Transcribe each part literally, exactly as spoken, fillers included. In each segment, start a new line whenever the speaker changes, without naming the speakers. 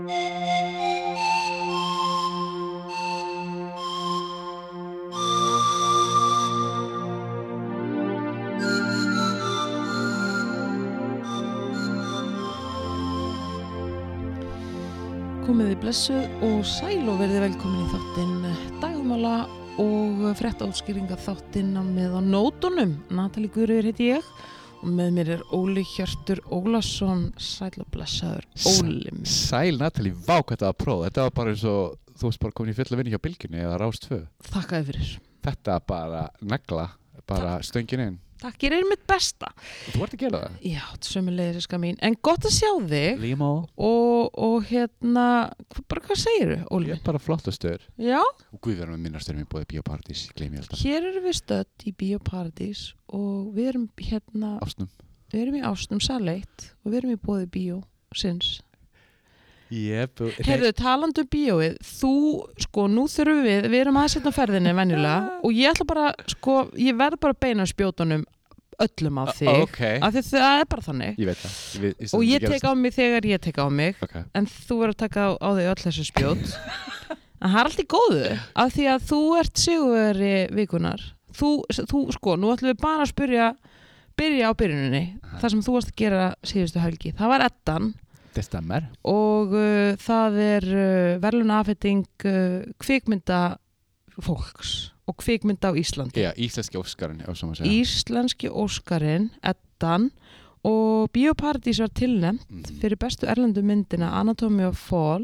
Komiði blessuð og sæl og verið velkomin í þáttinn dagmála og fréttaútskýringa þáttinn á með á nótunum. Natalie Guðrýður heiti ég og með mér er Óli Hjörtur Ólason. Sæl og blessaður Óli.
Sæl Natalie, vá hvað þetta var próf. Þetta var bara eins og þú varst bara komin í fulla vinnu hjá Bylgjunni eða Rás tvö.
Þakka þér fyrir.
Þetta bara negla, bara stöngin inn.
Takk, ég er mitt besta.
Þú ert að gera það?
Já, sömuleiðis ska mín. En gott að sjá þig.
Límó.
Og, og hérna, bara hvað segirðu, Óli?
Ég er bara flottastur.
Já.
Og Guð verður með minnasturum í bóði Bíóparadís, ég gleymi alltaf.
Hér erum við stödd í Bíóparadís og við erum hérna...
Ásnum.
Við erum í Ásnum saleitt og við erum í bóði Bíósins.
Yep.
Heyrðu, talandi um bíóið, þú, sko, nú þurfum við, við erum aðeins hérna á ferðinni venjulega og ég ætla bara, sko, ég verð bara að beina spjótunum öllum af þig,
uh, okay.
af því það er bara þannig.
Ég veit það. Ég veit, ég
og ég tek á mig þegar ég tek á mig,
okay.
en þú verður að taka á, á þig öll þessu spjót. En það er allt í góðu, af því að þú ert sigurvegari vikunar. Þú, þú, sko, nú ætlum við bara að spyrja, byrja á byrjuninni, uh-huh. það sem þú varst að gera síðustu helgi. Það var Eddan.
Það stemmer. Og
uh, það er uh, verðlaunafhending uh, kvikmynda fólks og kvikmynda á Íslandi.
Já, íslenski Óskarinn, ef svo má segja.
Íslenski Óskarinn, Eddan, og Bíóparadís var tilnefnt mm. fyrir bestu erlendu myndina Anatomy of Fall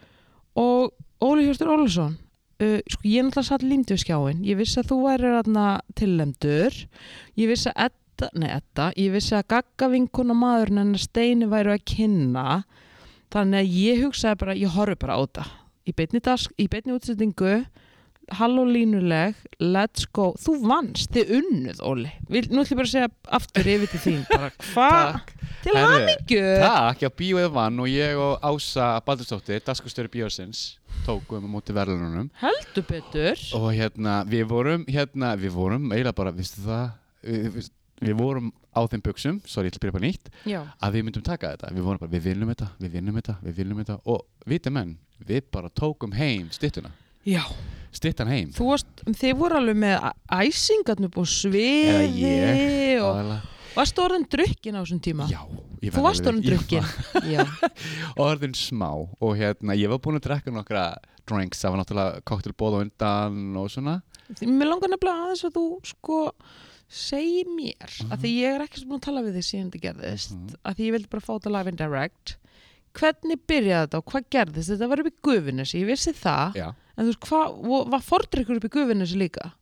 og Óli Hjörtur Ólason. Uh, sko, ég náttúrulega satt límd við skjáin. Ég vissi að þú væri þarna tilnefndur. Ég vissi að Edda Nei, Edda, ég vissi að Gagga vinkona maðurinn en Steini væru að kynna þannig að ég hugsaði bara, ég horfi bara á þetta í beinni, dask, í beinni útsettingu halló línuleg, let's go þú vannst, þið unnuð, Óli Vil, nú ætlum ég bara að segja aftur yfir til þín bara, hvað? Til hamingju
Takk, já, bíóið vann og ég og Ása Baldursdóttir, dagskrárstjóri Bíósins tókum á móti verðlaununum
heldur betur
og hérna, við vorum hérna, við vorum eiginlega bara, vistu það við, Við vorum á þeim buxum, sorry, ég ætla að byrja bara nýtt,
Já.
að við myndum taka þetta. Við vorum bara, við viljum þetta, við viljum þetta, við viljum þetta og viti menn, við bara tókum heim styttuna.
Já.
Styttan heim.
Þú varst, þið voru alveg með æsingarn upp á sviði
Eða ég,
og
aðalega.
Varstu orðin drukkin á þessum tíma?
Já. Ég
Þú varst orðin drukkin? Já.
Orðin smá og hérna, ég var búin að drekka nokkra drinks, það var náttúrulega koktelbóð á undan og svona.
Mér langar nefnilega aðeins að þú, sko, segi mér, uh-huh. að því ég er ekki búin að tala við þig síðan þetta gerðist, uh-huh. að því ég vildi bara fá þetta live and direct. Hvernig byrjaði þetta og hvað gerðist? Þetta var upp í Gufunesi, ég vissi það,
Já. En
þú veist, hvað, var fordrykkur upp í Gufunesi líka?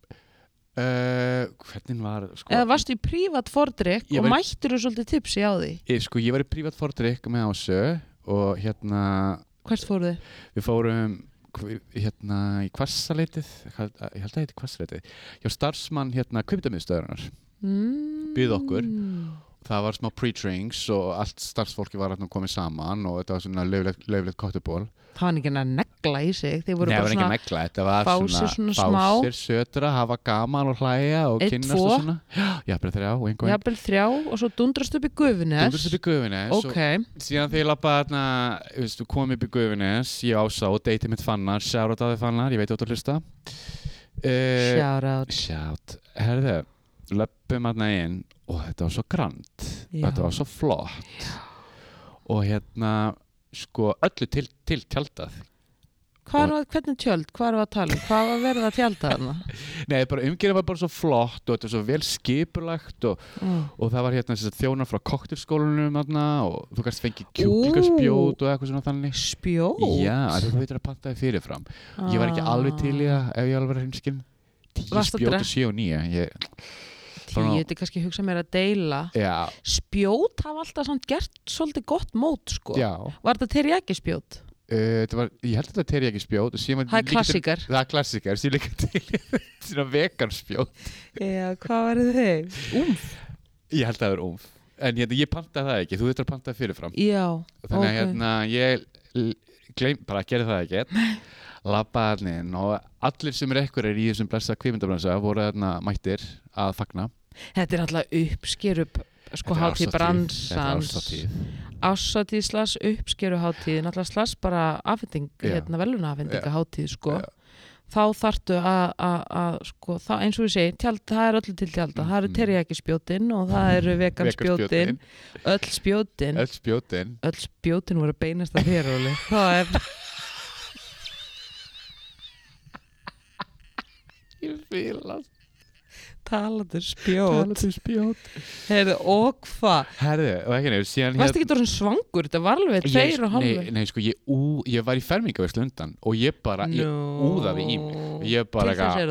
Uh, hvernig var, sko...
Eða varstu í prívat fordrykk og
var...
mættur þú svolítið tipsi á því?
Ég, sko, ég var í prívat fordrykk með Ásu og hérna...
Hvert fóruð þið?
Við fórum... hérna í Hvassaleitið ég held að þetta heiti Hvassaleitið hjá starfsmann hérna kvikmyndamiðstöðarinnar mm. byggði okkur það var smá pre-drinks og allt starfsfólki var hérna komið saman og þetta var svona löflegt koktelból
það var ekki að negla í sig þeir voru
Nei,
bara svona
negla, þetta var
fá
svona,
sér svona
fá
smá
sér sötra, hafa gaman og hlæja og
Eitt,
kynnast
tvo.
Og svona jafnvel þrjá og einhvern
jafnvel þrjá og svo dundrast upp í Gufunes
dundrast upp í Gufunes
okay.
og síðan þegar ég lappa þarna við komum upp í Gufunes ég Ása og deiti mitt Fannar shoutout á þig Fannar, ég veit þú ert að hlusta uh,
shoutout
shout, herðu löpum þarna inn og þetta var svo grand
Já.
Þetta var svo flott Já. Og hérna sko öllu til, til tjaldað
Hvað var, hvernig tjöld, hvað var að tala um? Hvað var verið að tjálta þarna?
Nei, bara umgjörðin var bara svo flott og þetta var svo vel skipulagt og, mm. og það var hérna þjónar frá koktelskólanum þarna og þú kannst fengið kjúklingaspjót og eitthvað svona þannig.
Spjót?
Já, þú veitur að panta þig fyrirfram. Ah. Ég var ekki alveg til í það ef ég alveg var hinskinn. Tíu spjót og sjö og níu. Ég...
Tíu, þetta er kannski hugsa mér að deila.
Já.
Spjót hafa alltaf samt gert svolítið gott mót, sko.
Já.
Var þetta teriyaki spjót?
Uh, var, ég held að þetta er teriyaki spjót það
er klassíkar
það er klassíkar, síðan líka til svona vegan spjót
já, hvað var þið? Úmf?
Ég held að það er úmf en ég, ég pantaði það ekki, þú þurftir að pantaði fyrirfram
já,
þannig að
okay.
hérna, ég gleym, bara að gera það ekki labbaði inn og allir sem er ekkur er í þessum blessa kvikmyndabransa voru þarna mættir að fagna
þetta er alltaf uppskeru sko hátíð bransans ássatíð slags uppskeruhátíð náttúrulega slags bara afhending hérna velunafhendinga hátíð sko Já. Þá þarftu að sko, það, eins og ég segi, tjald, það er öllu til tjalda það eru teriyaki spjótin og það eru vegan spjótin öll spjótin
öll spjótin
öll spjótin voru beinast að þér Óli það er
ég fílast
talaðu spjót
talaðu spjót
heyrðu og hvað
herðu og ekki nefnir síðan
varst ekki orðinn svangur þetta var alveg tveir og hálfur
nei, nei sko ég, ú, ég var í fermingaveislu undan og ég bara no. ég úðaði í mig ég bara
til þess eru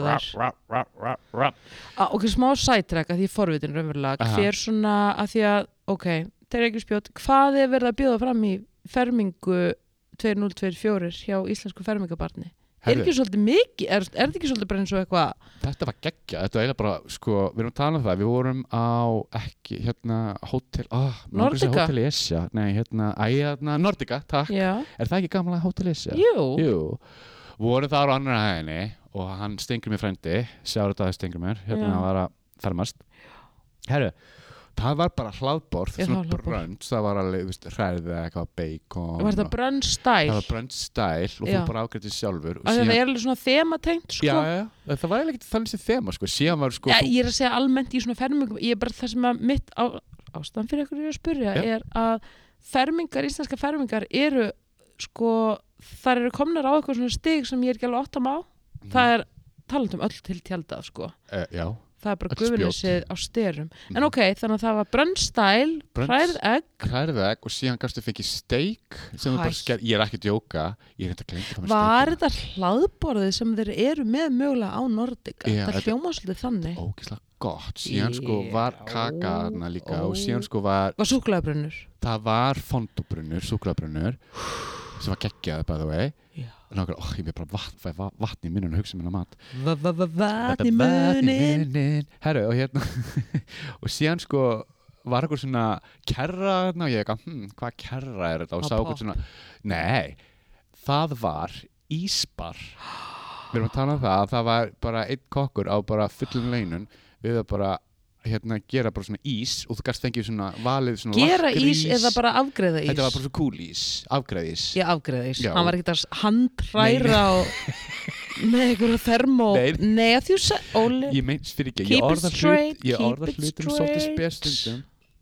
þar ah, ok, smá sætræk að því forvitin raunverulega hver svona að því að ok, þeir eru ekki spjót hvað er verið að bjóða fram í fermingu tvö þúsund tuttugu og fjögur hjá íslensku fermingabarni er ekki svolítið mikið, er, er þetta ekki svolítið bara eins og eitthvað
þetta var geggja, þetta var eiginlega bara sko, við erum að tala um það, við vorum á ekki, hérna, hótel oh,
Nordica
Hótel Esja, nei, hérna, æ, hérna, Nordica, takk
Já.
Er það ekki gamla Hótel Esja?
Jú,
Jú. Vorum þar á annar hæðinni og hann stengur mér frændi sjáur þetta að stengur mér, hérna Já. Var að fermast herru það var bara hlaðborð, svona brönds það var alveg, veist, hræðið eða eitthvað bacon
var þetta bröndstæl?
það var bröndstæl og þú bara ágættið sjálfur
og það er alveg svona þematengt sko?
já, já, það var eiginlega ekki þannig sem þema sko, síðan var sko
já, ég er að segja almennt í svona fermingum ég er bara það sem að mitt á, ástæðan fyrir ykkur ég er að spyrja já. Er að fermingar, íslenska fermingar eru sko, þar eru komnar á eitthvað svona stig sem ég er ekki alveg áttam á mm. það er talandi um öll til tjaldað sko
uh, já
það er bara gufunesið á styrum mm. en ok, þannig að það var bröndstæl hrærð egg
hrærð egg og síðan kannski fengið steik sem þú bara sker, ég er ekki að djóka ég er þetta glemt
var þetta hlaðborðið sem þeir eru með mögulega á Nordica yeah, það hljóma svolítið þannig
ógeðslega gott, síðan yeah. sko var kaka þarna líka oh. og síðan sko var
var súkkulaðibrunnur það
var fondubrunnur, súkkulaðibrunnur sem var geggjað by the way
yeah.
og nákvæmlega, oh, ég með bara vatn, vatn í munnun og hugsa minna mat
vatn í munnin
herru, og hérna og síðan sko var eitthvað svona kerra og ég eitthvað, hm, hvað kerra er þetta og sá eitthvað svona, nei það var ísbar við erum að tala um það að það var bara einn kokkur á bara fullum launum við að bara hérna gera bara svona ís og þú gæst fengið svona valið svona
gera
lakrís.
Ís eða bara afgreiða ís
þetta var bara svona cool ís, afgreiðís
já, afgreiðís, hann var ekkert að handhræra og með einhverju þermó nei, að þú seg, Óli
ég meins fyrir ekki,
ég
orða hlut ég orða hlutum svolítið spesstundum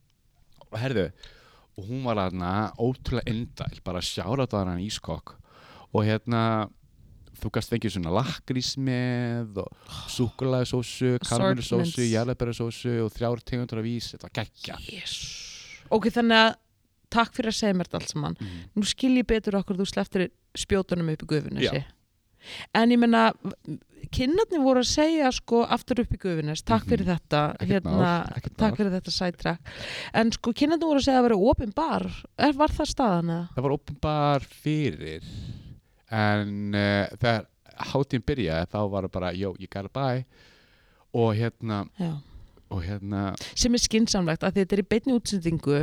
og herðu og hún var aðna ótrúlega endæl bara sjára þetta hann ískokk og hérna þú gæst fengið svona lakrís með og súkkulaðisósu, karamellusósu, jarðarberjasósu og þrjár tegundir af ís, þetta var geggja.
Yes. Ok, þannig að takk fyrir að segja mér þetta allt saman. Mm. Nú skil ég betur okkur þú sleftir spjótunum upp í Gufunessi. En ég menna, kynnarnir voru að segja sko aftur upp í Gufunes, takk fyrir mm-hmm. þetta, hérna,
ár,
takk fyrir þetta sætrak. En sko kynnarnir voru að segja að það væri opin bar, var það staðan eða?
Það var opin bar fyrir. En uh, þegar hátíðin byrjaði þá var það bara, yo, you gotta buy og hérna, og hérna
sem er skynsamlegt að þetta er í beinni útsendingu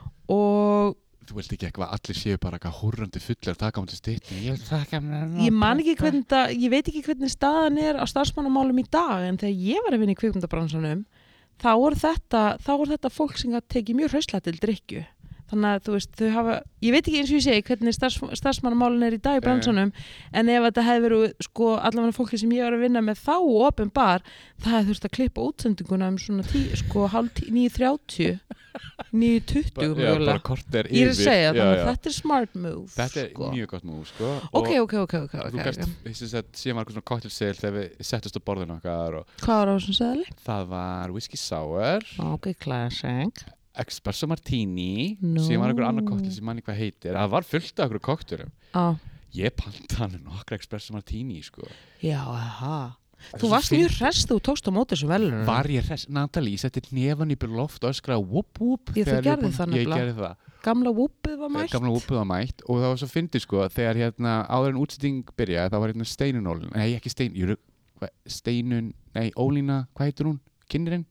og
þú vilt ekki eitthvað allir séu bara eitthvað húrrandi fullir að taka á til stýtni ég,
ég man ekki hvernig það, ég veit ekki hvernig staðan er á starfsmannamálum í dag en þegar ég var að vinna í kvikmyndabransanum þá voru þetta, þá voru þetta fólk sem að teki mjög hraustlega til drykkju þannig að þú veist, þau hafa, ég veit ekki eins og ég segi hvernig starfs, starfsmannamálun er í dag í bransanum en ef þetta hefði verið sko allavega fólki sem ég var að vinna með þá og opin bar, það hefði þurft að klippa útsendinguna um svona tí, sko hálf níu þrjátíu níu tuttugu
já, bara korter yfir
ég er að segja,
já,
þannig
já.
að þetta er smart move
þetta er
sko.
mjög gott move sko.
ok, ok, ok, ok,
þú
okay,
gæst,
okay.
þess að síðan var eitthvað svona cocktailseil þegar við settust á borðinu okkar og
hvað var á þessum seðli?
það var whisky sour
ok, classic
espresso martini
no.
sem var einhver annar koktel sem manni hvað heitir það var fullt af einhverju koktelum
ah.
ég panta hann nokkra espresso martini sko.
já, aha þú varst mjög hress þú tókst á móti þessu velunum
var ég hress, Natalie setti nefan í byrju loft og öskraði whoop whoop
ég þú gerði það
nefnilega
gamla whoopið var mætt
gamla whoopið var mætt og það var svo fyndið sko þegar hérna áður en útsetting byrjaði það var hérna Steinunólin nei ekki Stein, ég, hva, Steinun nei Ólína, hvað heitir hún? Kynirinn?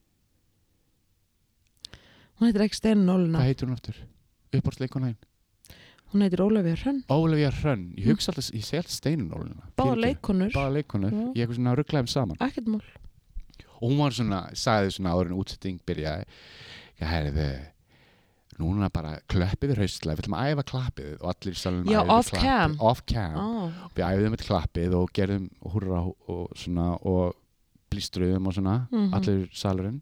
hún heitir ekki Steinunólina
hvað heitir hún aftur? Uppáhaldsleikona hinn
hún heitir Ólafía Hrönn
Ólafía Hrönn, ég hugsa alltaf, ég segi alltaf Steinunólina
báða leikonur
báða leikonur,
Já.
ég eitthvað svona rugglaði þeim saman
ekkert mál
og hún var svona, sagði svona áður en útsetting byrjaði já, herriði núna bara klöppið við haustlega, við ætlum að æfa klappið og allir í salunum
Já,
æfðu
off
klappið.
cam.
Off cam.
Oh.
Við æfðum með klappið og gerðum húrra og svona og blístruðum og svona,
Mhm.
allir salurinn.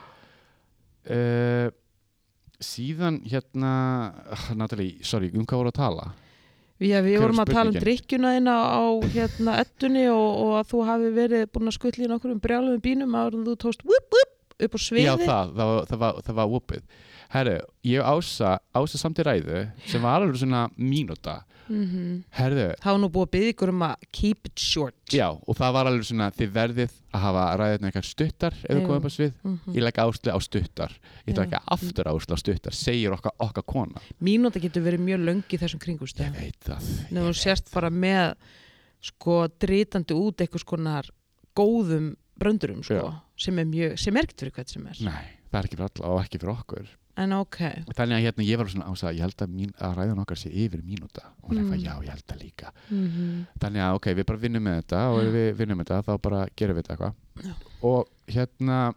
Uh, síðan hérna, Natalie, sorry, um hvað voru að tala?
Já, við
Hver er
vorum að tala um
spurningin?
drykkjuna þína á hérna eddunni og, og að þú hafi verið búin að skutla í nokkur um brjáluðum bínum áður en þú tókst whoop, whoop, upp á sviði.
Já, það, það var, það var, það var whoopið. Herru, ég ása, ása samt í ræðu sem var alveg svona mínúta.
Mm
Herru,
Það var nú búið að byggja ykkur um að keep it short.
já, og það var alveg svona, þið verðið að hafa ræðinu eitthvað stuttar ef við
Já.
komum upp á svið.
Mm
Ég legg áherslu á stuttar. Ég ætla
Já.
ekki aftur áherslu á stuttar, segir okkar, okkar kona.
Mínúta getur verið mjög löng í þessum
Ég
kringumstæðum.
veit það.
Nefnum þú sérst bara með sko dritandi út eitthvað skonar góðum bröndurum sko,
Já.
sem er mjög, sem er ekkert fyrir hvert sem er.
Nei, það er ekki fyrir alla og ekki fyrir okkur.
En ok.
Þannig að hérna ég var svona ása, ég held að, mín, að ræðan okkar sé yfir mínúta. Og hún er eitthvað,
Mm.
já, ég held það líka.
Mm
Þannig að ok, við bara vinnum með þetta og ef við vinnum með þetta þá bara gerum við þetta eitthvað.
Já.
Og hérna,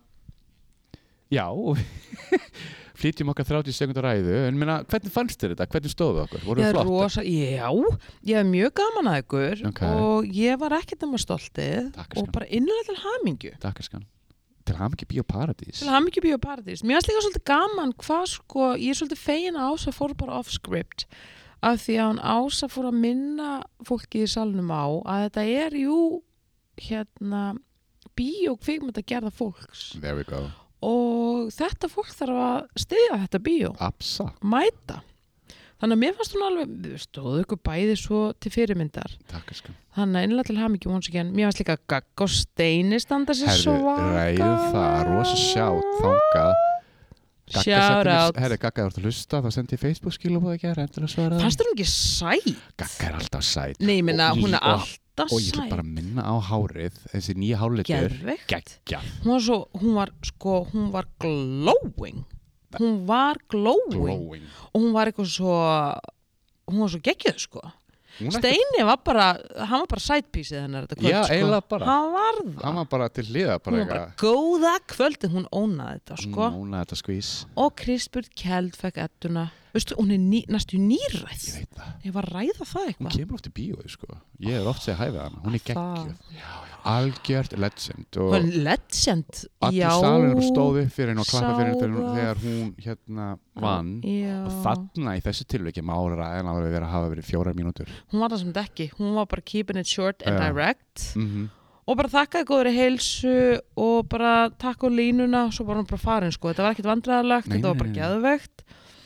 já, og flytjum okkar þrjátíu sekúndar ræðu. En meina, hvernig fannst þér þetta? Hvernig stóðu okkur? Voru
Ég
við
er
flott?
rosa, já, ég er mjög gaman að ykkur
Ok.
og ég var ekkert nema stoltið
Takk,
og
elskan.
bara innilega til hamingju.
Takk, skan. Til að hafa ekki Bíó Paradís.
Til hamingju Bíó Paradís. Mér finnst líka svolítið gaman hvað sko, ég er svolítið fegin að Ása fór bara off script af því að hún Ása fór að minna fólki í salnum á að þetta er jú hérna bíó kvikmynda gerða fólks
There we go.
og þetta fólk þarf að styðja þetta bíó,
Absa.
mæta. Þannig að mér fannst hún alveg, við stóðu ykkur bæði svo til fyrirmyndar.
Takk, skan.
Þannig að einlega til hamingju once again. Mér fannst líka Gagga og Steini standa sér
Herðu,
svo vaka.
ræðu það, rosa sjátt, þangað. Gagga
Shout
sendi mér-
out.
Herðu, Gagga, þú ert að hlusta, þá sendi ég Facebook skilabóð ekki að endilega svara.
Fannst þér hún ekki sæt?
Gagga er alltaf sæt.
Nei, ég minna,
Og
hún er
lí- og-
alltaf
Og ég ætla
sæt.
bara að minna á hárið, þessi nýja hárlitur.
Geðveikt.
Geggja.
Hún var svo, hún var sko, hún var glowing. Hún var glowing.
Glowing.
Og hún var eitthvað svo, hún var svo geggjöð sko.
Hún er ekki-
Steini var bara, hann var bara sætpísið hennar þetta kvöld
Já,
sko.
eiginlega bara.
Hann var það.
Hann var bara til hliða,
Hún
bara
var bara góða kvöldin, hún ónaði þetta sko.
Núna þetta skvís.
Og Krispurt Kjeld fekk edduna. Veistu, hún er ný, næstu
Ég
nýræð.
veit það.
Ég var að ræða það
Hún
eitthvað.
kemur oft í bíói, sko. Ég er oft segið að hæfa hana. Hún er
Það.
geggjuð. Algjört legend. Og
Hún er legend.
allir
Já.
salunum stóðu upp fyrir henni og klappa fyrir henni
Sá
þegar,
það.
þegar hún hérna vann.
Já.
Og þarna í þessu tilviki má ræðan alveg verið að hafa verið fjórar mínútur.
Hún var það sem þetta ekki. Hún var bara keeping it short and
Já.
direct.
Mm
Og bara þakkaði góðri heilsu og bara takk á línuna. Svo bara hún bara farin sko. Þetta var ekkert vandræðalegt.
Nei,
Þetta var
nei,
bara
nei, nei.
geðveikt.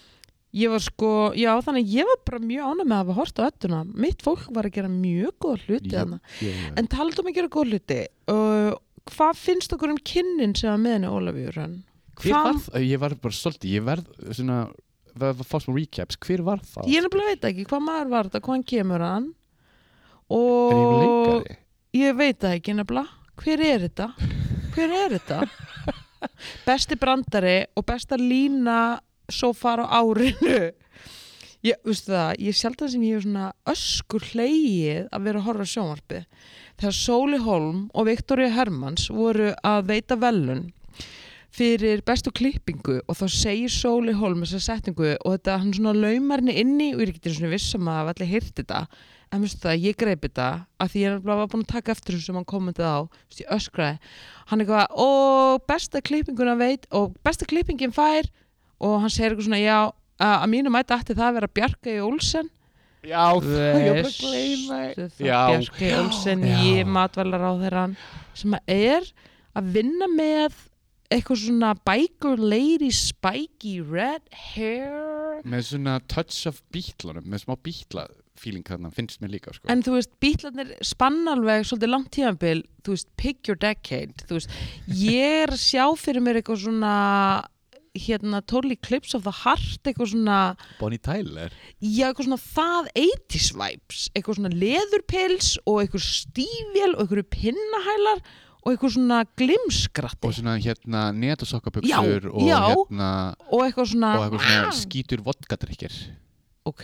Ég var sko, já þannig að ég var bara mjög ánægð með að hafa hort á edduna. Mitt fólk var að gera mjög góða hluti þarna. En talaðu um að gera góða hluti. Uh, hvað finnst okkur um kynnin sem var með henni Ólafíu Hrönn?
Hver var það? Ég var bara svolítið, ég verð svona, það var fást með recaps, hver var það?
Ég nefnilega veit ekki hvað maður var þetta, hvaðan kemur hann.
Er ég
Og
leikari?
ég veit það ekki nefnilega. Hver er þetta? Hver er þetta? Besti brandari og besta lína svo far á árinu. Ég, veistu það, ég sjaldan sem ég hef svona öskur hlegið að vera að horfa á sjónvarpið. Þegar Sóli Hólm og Viktoría Hermanns voru að veita velun fyrir bestu klippingu og þá segir Sóli Hólm þessa setningu og þetta hann svona laumar henni inni og ég er ekki svona viss um að hafa allir heyrt þetta. En veistu það, ég greip þetta að því ég var búin að taka eftir þessu sem hann kommentið á, veistu, ég öskraði. Hann eitthvað, og besta klippinguna veit og besta klippingin fær og hann segir eitthvað svona, já, að mínu mæti ætti það að vera Bjarkey Olsen.
Já, það ég var að gleyma.
Veistu það,
Já.
Bjarkey Olsen
Já.
í matvælaráðherrann sem er að vinna með eitthvað svona biker lady spiky red hair.
Með svona touch of bítlunum, með smá bítla feeling þarna, finnst mér líka, sko.
En þú veist, bítlarnir spanna alveg svolítið langt tímabil, þú veist, pick your decade, þú veist, ég er að sjá fyrir mér eitthvað svona hérna, Totally Eclipse of the Heart, eitthvað svona
Bonnie Tyler.
já, eitthvað svona það eighties vibes, eitthvað svona leðurpils og eitthvað stífvél og eitthvað pinnahælar og eitthvað svona glimskratti
Og svona hérna netasokkabuxur
Já,
og
já.
hérna
og eitthvað svona,
og eitthvað svona skítur vodkadrykkir.
ok,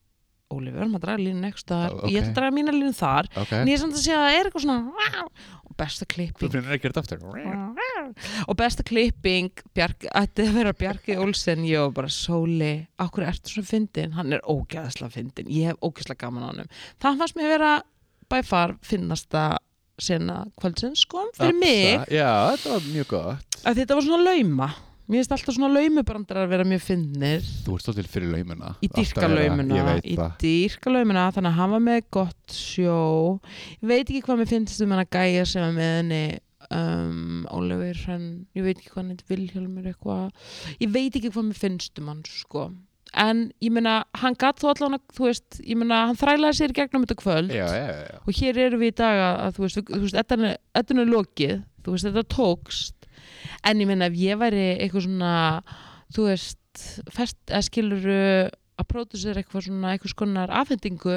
Óli, við erum að draga línu next staðar,
Ok.
ég ætla að draga mína línu þar
Ok.
en ég er samt að segja að það er eitthvað svona og besta
Þú
klipping
finnir ekki þetta aftur
og besta klipping Bjark, ætti að vera Bjarki Olsen ég var bara Sóli, okkur ertu svona fyndin hann er ógeðslega fyndin, ég hef ógeðslega gaman á honum það fannst mér vera by far finnasta sena kvöldsins sko, fyrir mig
Já, þetta var mjög gott
að þetta var svona lauma mér finnst alltaf svona laumubrandar að vera mjög fyndnir
Þú ert svolítið fyrir laumuna
í dýrka
Alltaf vera-
laumuna
Ég veit
í
það
dýrka laumuna þannig að hann var með gott sjó ég veit ekki hvað mér finnst um hann að gæja sem er með henni um, Ólafur hann, ég veit ekki hvað hann heitir Vilhjálmur eitthvað ég veit ekki hvað mér finnst um hann sko en ég meina hann gatt þó allan að þú veist ég meina hann þrælaði sér í gegnum þetta kvöld
Já, já, já, já.
og hér erum við í dag að, að þú veist, þú veist þetta er lokið þú veist þetta tókst en ég meina ef ég væri eitthvað svona þú veist fest, eða skiluru að pródusera eitthvað svona eitthvað skonar afhendingu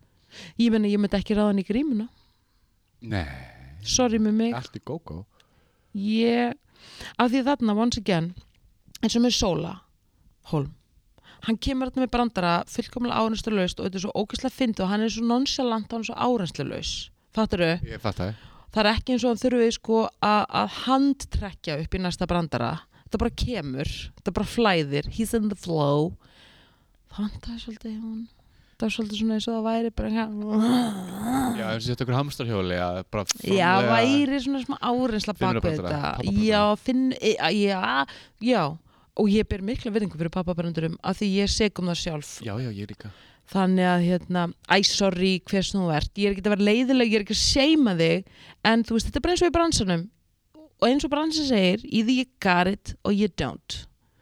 ég meina ég myndi ekki ráða hann í grímuna
Nei,
sorry með mig
allt í gógó
ég, af því þarna once again eins og með Sóla Hólm hann kemur þarna með brandara fullkomlega áreynslulaust og þetta er svo ógeðslega fyndið og hann er svo nonchalant og hann er svo áreynslulaus fattaru?
Ég fatt það
Það er ekki eins og hann þurfi sko að, að handtrekkja upp í næsta brandara. Þetta bara kemur, þetta bara flæðir, he's in the flow. Það vantaði svolítið hún. Það var svolítið svona eins og það væri bara
Já, eins og þetta ykkur hamstarhjóli að bara
Já, væri svona smá áreynsla bak við
Finnur
þetta.
brandara, pappabrandara.
Já, finn, e, já, já. Og ég ber mikla virðingu fyrir pappabrandurum af því ég seg um það sjálf.
Já, já, ég líka
Þannig að hérna, æ, sorry, hvers þú ert ég er ekki að vera leiðileg, ég er ekki að seima þig en þú veist, þetta er bara eins og í bransanum og eins og bransin segir either you got it or you don't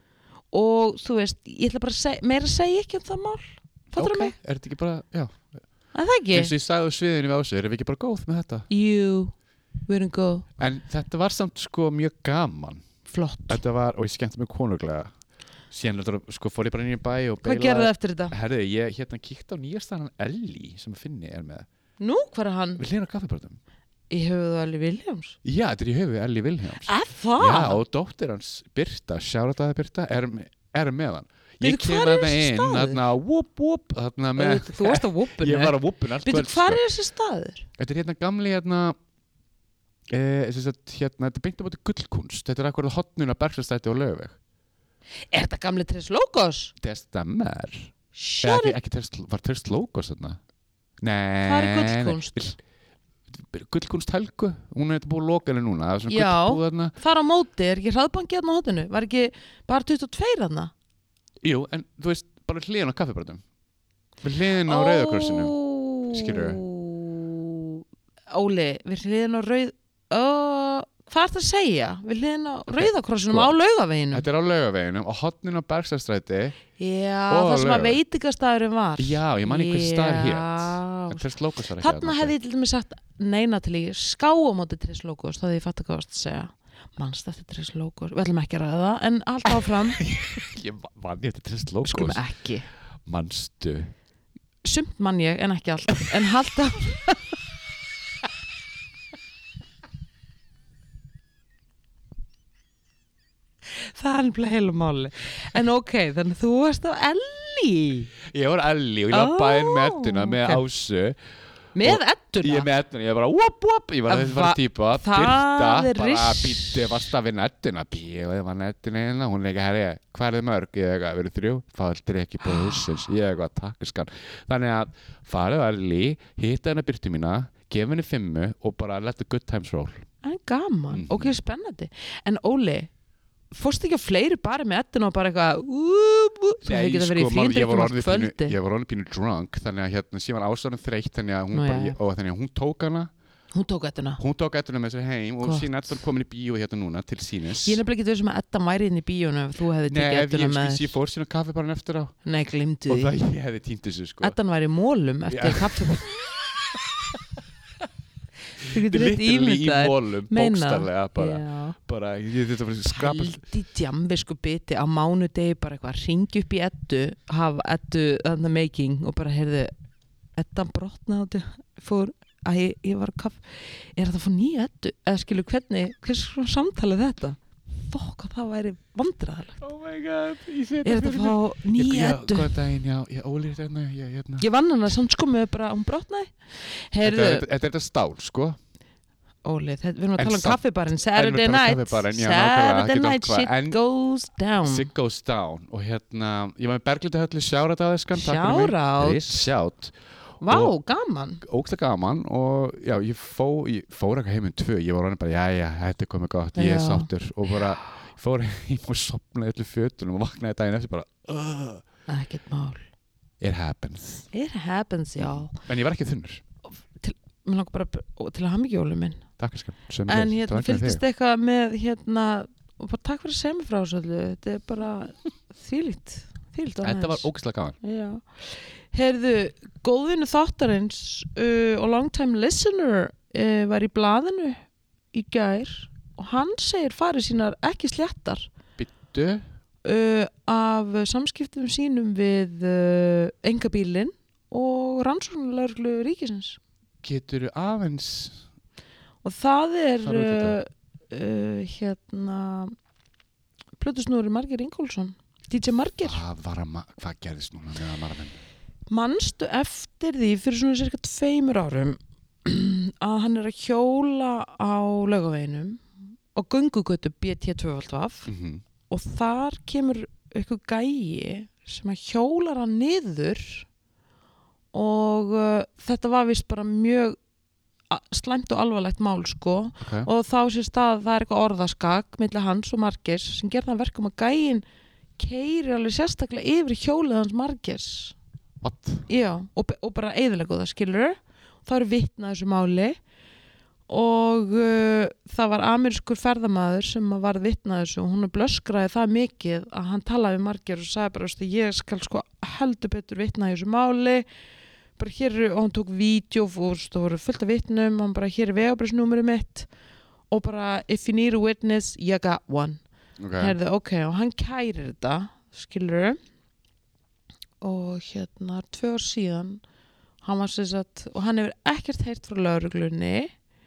og þú veist, ég ætla bara að segja meira að segja ekki um það mál fattur
Ok,
mig?
er þetta ekki bara, já
Að það ekki?
eins og ég sagði á sviðinu við ásöður, erum við ekki bara góð með þetta
Jú, við erum góð
En þetta var samt sko mjög gaman
Flott
Þetta var, og ég skemmti mig konunglega Síðan þetta, sko, fór ég bara inn í bæ og
Hvað gerðu þið eftir þetta?
Herðu, ég hérna kíkti á nýjastaðan Elli sem Finni er með
Nú, hvað er hann?
Við hlýna kaffibröndum
Í höfuðu Elli Vilhjáms
Já, þetta er í höfu Elli Vilhjáms
Er það?
Já, og dóttir hans Birta, sjárataði Birta er, er með hann Ég
Bíddu,
kem
hvar er
þarna
þessi
inn,
staður?
þarna, whoop, whoop þarna með
Auðvitað, Þú varst á vúppinu
Ég var á whoopinu allt
Veitu,
kvöld,
hvað
sko.
er þessi staður?
Þetta er hérna gamli hérna eh, sem sagt, hérna, þetta er beint á móti gullkunst Þetta er akkurat hotnuna Bergstætti og Laugaveg
Er þetta gamli Tres Logos?
Það stemmer
Shut
ekki,
it
ekki terst, Var Terst Logos þarna? Nei
Hvað er gullkunst?
nei. Gullkunst Helgu Hún er þetta búið að loka henni núna Það er svona
Já.
gullbúð þarna
Þar á móti, er ekki hraðbanki þarna á hotinu? Var ekki bara tuttugu og tvö þarna?
Jú, en þú veist, bara hliðin á kaffibröndum Við hliðin á Rauðakrossinu skilurðu?
Óli, við hliðin á rauð Ó, hvað ertu að segja? Við hliðin á Rauðakrossinum
sko,
á Laugaveginu
Þetta er á Laugaveginum og hotnin á Bergstæðstræti
Já,
og
það sem að
Laugaveg.
veitingastæðurinn var
Já, ég man ekki hversu staður hét En
Já,
Terst Logos var ekki
þarna hefði ég til dæmis sagt neina til í ská á móti Tres Logos þá hefði ég fatt að hvað varst að segja Manst eftir Tres Logos, við ætlum ekki að ræða það en allt áfram,
Ég man ég þetta Terst Logos
skulum ekki
Manstu
sumt mann ég en ekki allt en halda það er nefnilega heilu máli en ok, þannig að þú varst á Elli
Ég var Elli og ég lappaði inn með Edduna með
ok.
Ásu
með
Ég
Edduna
með Edduna, ég bara wop wop Ég var
Va-
þessi var típa
það
Birta,
er
bara
riss.
býtti varst að vinna Edduna Bíu, ég var Edduna hérna Hún er ekki herri, hvað er þið mörg? Ég eitthvað, við erum þrjú Faldri ekki búið húsins Ég eitthvað, takkiskan Þannig að farið á Elli Hitta henni Birtu mína Gef henni fimmu og bara let the good times roll
en gaman,
Mhm.
ok, spennandi en Óli, fórstu ekki á fleiri bara með Edduna og bara eitthvað ú, ú, þú hefði getað verið í
sko, mál- ég var
fríndrykkjum á
orðið
kvöldi
pínu- Ég var orðin pínu drunk Þannig að hérna síðan ástæðan þreytt Þannig að hún,
Nú,
bara,
já.
ég, og þannig að hún tók hana
hún tók Edduna
Hún tók Edduna með sér heim Og
Gott.
síðan Eddan komin í bíó hérna núna til sínis
ég er nefnilega ekki þessum að Edda væri inn í bíónu ef þú hefði
Nei,
tekið
ef ég,
Edduna með
sko, ég fór síðan á kaffi bara eftir á
nei, glimtu
Og
því
það ég hefði týnt þessu sko
Eddan væri í mólum eftir
Já.
kaffi þú getur rétt
Literally í
ímyndaðir
mólum,
Meina.
bókstarlega bara,
Já.
bara ég þetta bara skrapa
Haldi djamvisku biti á mánudegi bara eitthvað, ringi upp í Eddu hafa Eddu þarna making og bara heyrðu, Edda brotnaði fór, að ég, ég var kaff er þetta að fá nýja Eddu eða skilu hvernig, hvers samtalið þetta fokk að það væri vandræðalegt
Oh my god, ég sé
er þetta að fá nýja Eddu
Góðan daginn, já, ég ólíkt hérna ég, hérna.
ég vann hana samt sko með bara, hún brotnaði
Þetta
heyrðu,
er þetta er þetta stál, sko
Óli, þetta, við erum að
En
tala um
samt-
kaffibarinn
en við
Saturday
tala um
night
kaffibarinn, já, nákvæmlega,
Saturday
ekki
night
nákvæmlega,
shit
en-
goes down
Sig goes down og hérna, ég var með Berglindi Höllu sjárat á þesskan
Shout-out.
sjátt,
Vá,
Og-
gaman
ógstlega gaman og já, ég, fó, ég fór eitthvað heim um tvö, ég var hann bara, jæja, þetta er komið gott, ég er
Já.
sáttur og bara, ég fór heim og sopnaði öllu fötunum og vaknaði daginn eftir bara, uh,
Ekkert mál
it happens
It happens, já
en ég var ekki þunnur,
Mér langar bara ó, til að hafa mikið Óli minn
takk skil
En hérna, fylgdist eitthvað með hérna, og bara takk fyrir að segja mig frá þessu öllu Þetta er bara þvílíkt Þvílíkt og
þetta var
næs.
ógstlega gaman
Já. Heyrðu, góðvinnu þáttarins uh, og long time listener uh, var í blaðinu í gær og hann segir farið sínar ekki sléttar
du,
uh, af samskiptum sínum við uh, engabílinn og rannsóknarlögreglu ríkisins
getur aðeins
og það er
Þarf ekki
uh, uh, hérna plötusnúri Margeir Ingólfsson D J Margeir
hvað, var að ma- hvað gerðist núna með að Marvin
Manstu eftir því fyrir svona cirka tveimur árum að hann er að hjóla á Laugaveginum og göngugötu B T tvö
mm -hmm.
og þar kemur eitthvað gæi sem að hjólar hann niður og uh, þetta var vist bara mjög a- slæmt og alvarlegt mál sko
okay.
og þá sér stað það er eitthvað orðaskak milli hans og Margeirs sem gerði hann verkum að gæin keyrir alveg sérstaklega yfir hjólið hans Margeirs
what?
Já, og, og bara eyðilegu það skilur þá eru vitnað þessu máli og uh, það var amerískur ferðamaður sem var vitnað þessu og hún blöskraði það mikið að hann talaði við Margeir og sagði bara veistu, ég skal sko heldur betur vitnað þessu máli bara hér eru, og hann tók vídeo og það voru fullt af vitnum og hann bara hér er vegabréfsnúmerið mitt og bara if you need a witness, you got one
Okay.
Herðu, ok, og hann kærir þetta skilur og hérna tvö ár síðan hann var sem sagt og hann hefur ekkert heyrt frá lögreglunni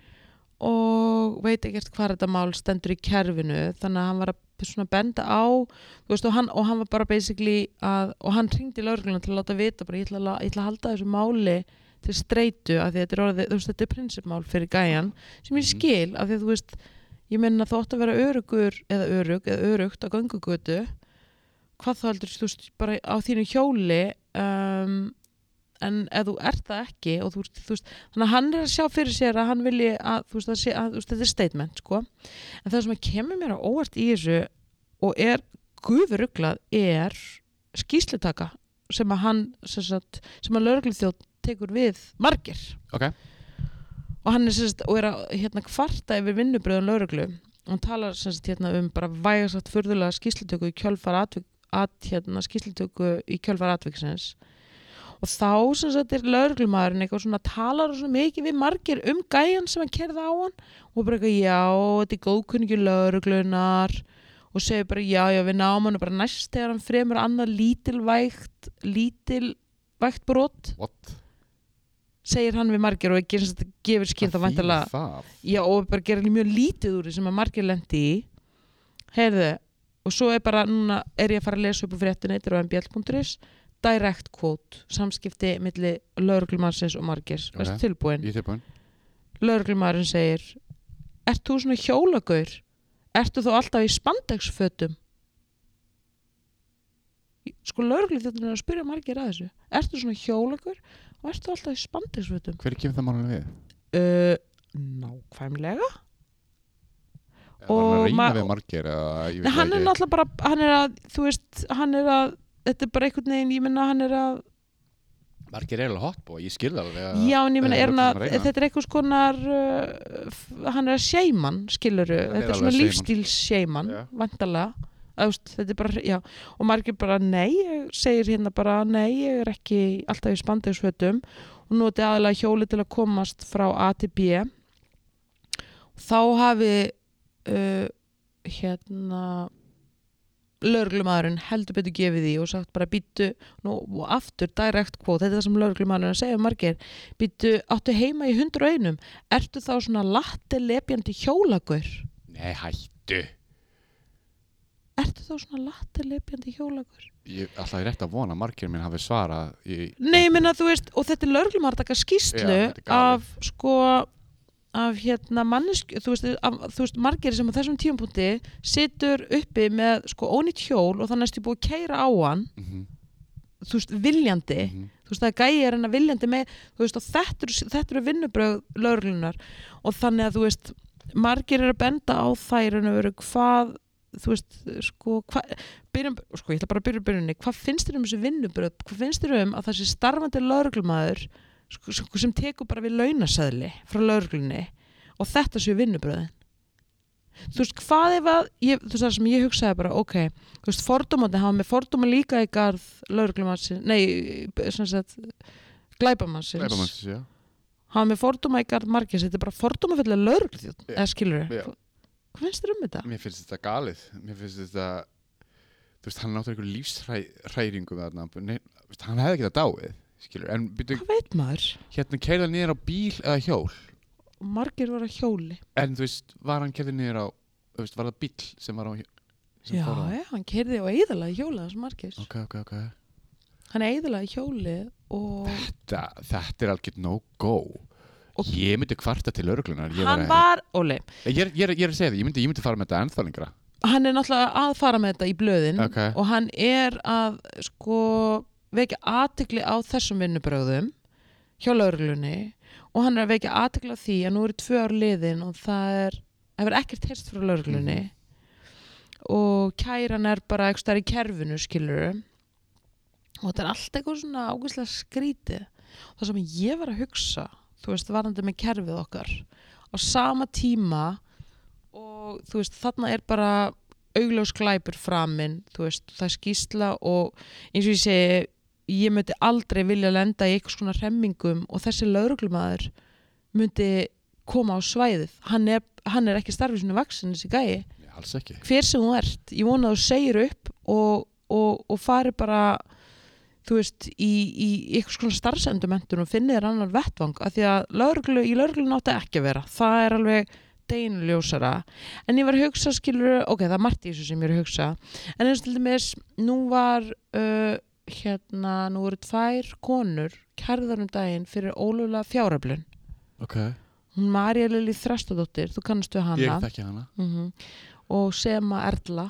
og veit ekkert hvað þetta mál stendur í kerfinu þannig að hann var að svona benda á þú veist og hann, og hann var bara basically að, og hann hringdi lögregluna til að láta vita bara ég ætla að, ég ætla að halda þessu máli til streitu af því að þetta er orðið, þú veist þetta er prinsipmál fyrir gæjan sem ég skil af því að þú veist ég menna þú átt að vera örugur eða örug eða örugt á göngugötu hvað þá heldur þú veist bara á þínu hjóli um, en ef þú ert það ekki og þú, þú veist, þannig að hann er að sjá fyrir sér að hann vilji að, þú veist, að sé, að, þú veist þetta er statement sko, en það sem að kemur mér á óvart í þessu og er gufuruglað er skýrslutaka sem að hann sem, sagt, sem að lögregluþjónn tekur við Margeir
okay.
og hann er, sagt, og er að hérna, kvarta yfir vinnubröðum lögreglu og hann talar sagt, hérna, um bara vægasagt furðulega skýrslutöku í kjölfar atvik, at, hérna, skýrslutöku í kjölfar atviksins og þá sem sagt er lögreglumaðurinn eitthvað svona talar svona mikið við Margeir um gæjan sem hann kerði á hann og bara eitthvað já, þetta er góðkunningi lögreglunar og segir bara já, já við náum hann og bara næst þegar hann fremur annað lítilvægt lítilvægt brot
What?
segir hann við Margeir og ekki sem sagt gefur skýrt að væntanlega
það?
já og bara gera mjög lítið úr því sem að Margeir lendi í heyrðu og svo er bara núna er ég að fara að lesa upp á fréttinni þetta er á m b l punktur is direct quote, samskipti milli lögreglumannsins og Margeirs.
Okay.
Ertu tilbúin?
Ég er tilbúin.
Lögreglumaðurinn segir ert þú svona hjólagaur? Ertu þú alltaf í spandexfötum? Sko lögregluþjónninn er að spyrja Margeir að þessu. Ertu svona hjólagaur og ertu alltaf í spandexfötum?
Hver kemur það málunum við?
Uh, nákvæmlega.
Var hann að reyna
ma-
við Margeir? eða ég veit
Nei,
það
hann er
ekki.
náttúrulega bara, hann er að, þú veist, hann er að, þetta er bara einhvern veginn, ég minna, hann er að,
Margeir er alveg hotboy, ég skil það alveg að-
já, en ég minna,
eða
er hann
eitthvað
að,
sem að reyna.
þetta er eitthvað skonar, uh, f- hann er að seiman, skiluru,
Hann er
þetta er
alveg
svona
að seiman.
lífstíls seiman,
Já.
vantarlega, Æst, þetta er bara, já, og Margeir bara, nei, ég segir hérna bara, nei, ég er ekki alltaf í spandegsfötum og noti aðalega hjóli til að komast frá A til B. Þá hafi, uh, hérna, lögreglumaðurinn heldur betur gefið því og sagt bara býttu, nú, og aftur direct quote, þetta er það sem lögreglumaðurinn er að segja Margeir, býttu, áttu heima í hundur og einum, ertu þá svona latte lepjandi hjólagaur?
Nei, hættu.
Ertu þá svona latte lepjandi hjólagaur?
Ég alltaf er rétt að vona að Margeir minn hafi svarað í,
Nei, minna, þú veist, og þetta er lögreglumaður að taka skýrslu
Já, þetta er galið.
af, sko, af hérna mannesk, þú veist, af, þú veist margir sem á þessum tímapunkti situr uppi með sko ónýtt hjól og það næstu búið að keyra á hann
Mhm.
þú veist, viljandi
Mhm.
þú veist, það er gæi er hennar viljandi með þú veist, og þetta eru, þetta eru vinnubrögð lögreglunar og þannig að þú veist margir eru að benda á þær en veru hvað, þú veist, sko hvað, byrjum, sko, ég ætla bara að byrja byrjunni hvað finnst þér um þessi vinnubrögð, hvað finnst þér um að þessi starfandi lögreglumaður sko, sko, sem tekur bara við launaseðli frá lögreglunni og þetta séu vinnubröðin þú veist, hvað ef að ég, þú veist, það sem ég hugsaði bara, ok þú veist, fordómandi, hafa með fordóma líka í garð lögreglumannsins, nei sem sagt, glæpamannsins
Glæpamannsins, já.
hafa með fordóma í garð margir, þetta er bara fordóma fyrir lögregluþjóð,
Já.
eða skilur
Já.
hvað, hvað finnst þér um þetta?
Mér finnst þetta galið. Mér finnst þetta, þú veist, hann áttur einhver lífsræringu með þarna. Nei, þú veist, hann hefði ekki það dáið, skilur. En byrju,
Hvað veit maður?
hérna keyrði hann niður á bíl eða hjól.
Margir voru að hjóli
En þú veist, var hann keyrði niður á, þú veist, var það bíl sem var á hjó- sem
Já,
fór á?
já, hann keyrði og eðalaði hjólið hans margir
Ok, ok, ok.
hann eðalaði hjólið og
Þetta, þetta er algjört no-go.
Og-
Ég myndi kvarta til örglunar.
hann var, Óli
Ég er, ég, er, ég er að segja það, ég myndi, ég myndi fara með þetta ennþá lengra.
hann er náttúrulega að fara með þetta í blöðin
Ok.
og hann er að sko vekja athygli á þessum vinnubrögðum hjá lögreglunni og hann er að vekja athygli á því að nú eru tvö ár liðin og það er hefur ekkert heyrst frá lögreglunni
Mhm.
og kæran er bara eitthvað stær í kerfinu skilur og þetta er allt eitthvað svona ágæslega skrítið það sem ég var að hugsa þú veist, varandi með kerfið okkar á sama tíma og þú veist, þarna er bara augljós glæpur framinn, þú veist, það er skýrsla og eins og ég segi ég myndi aldrei vilja lenda í eitthvað svona hremmingum og þessi lögreglumaður myndi koma á svæðið hann er, hann er ekki starfið svona vaksin þessi gæi,
Nei, alls ekki.
hver sem þú ert ég vona að þú segir upp og, og, og fari bara þú veist, í, í eitthvað svona starfsendumentun og finnir þér annar vettvang af því að lögreglu, í lögreglu nátti ekki að vera það er alveg deginljósara en ég var að hugsa, skilur ok, það er margt í þessu sem ég er að hugsa en eins og til dæmis, nú var uh, hérna, nú voru tvær konur kærðar um daginn fyrir ólöglega fjáröflun
Ok.
hún María Lilí Þrastadóttir, þú kannast við hana
Ég þekki hana.
mm og Sema Erla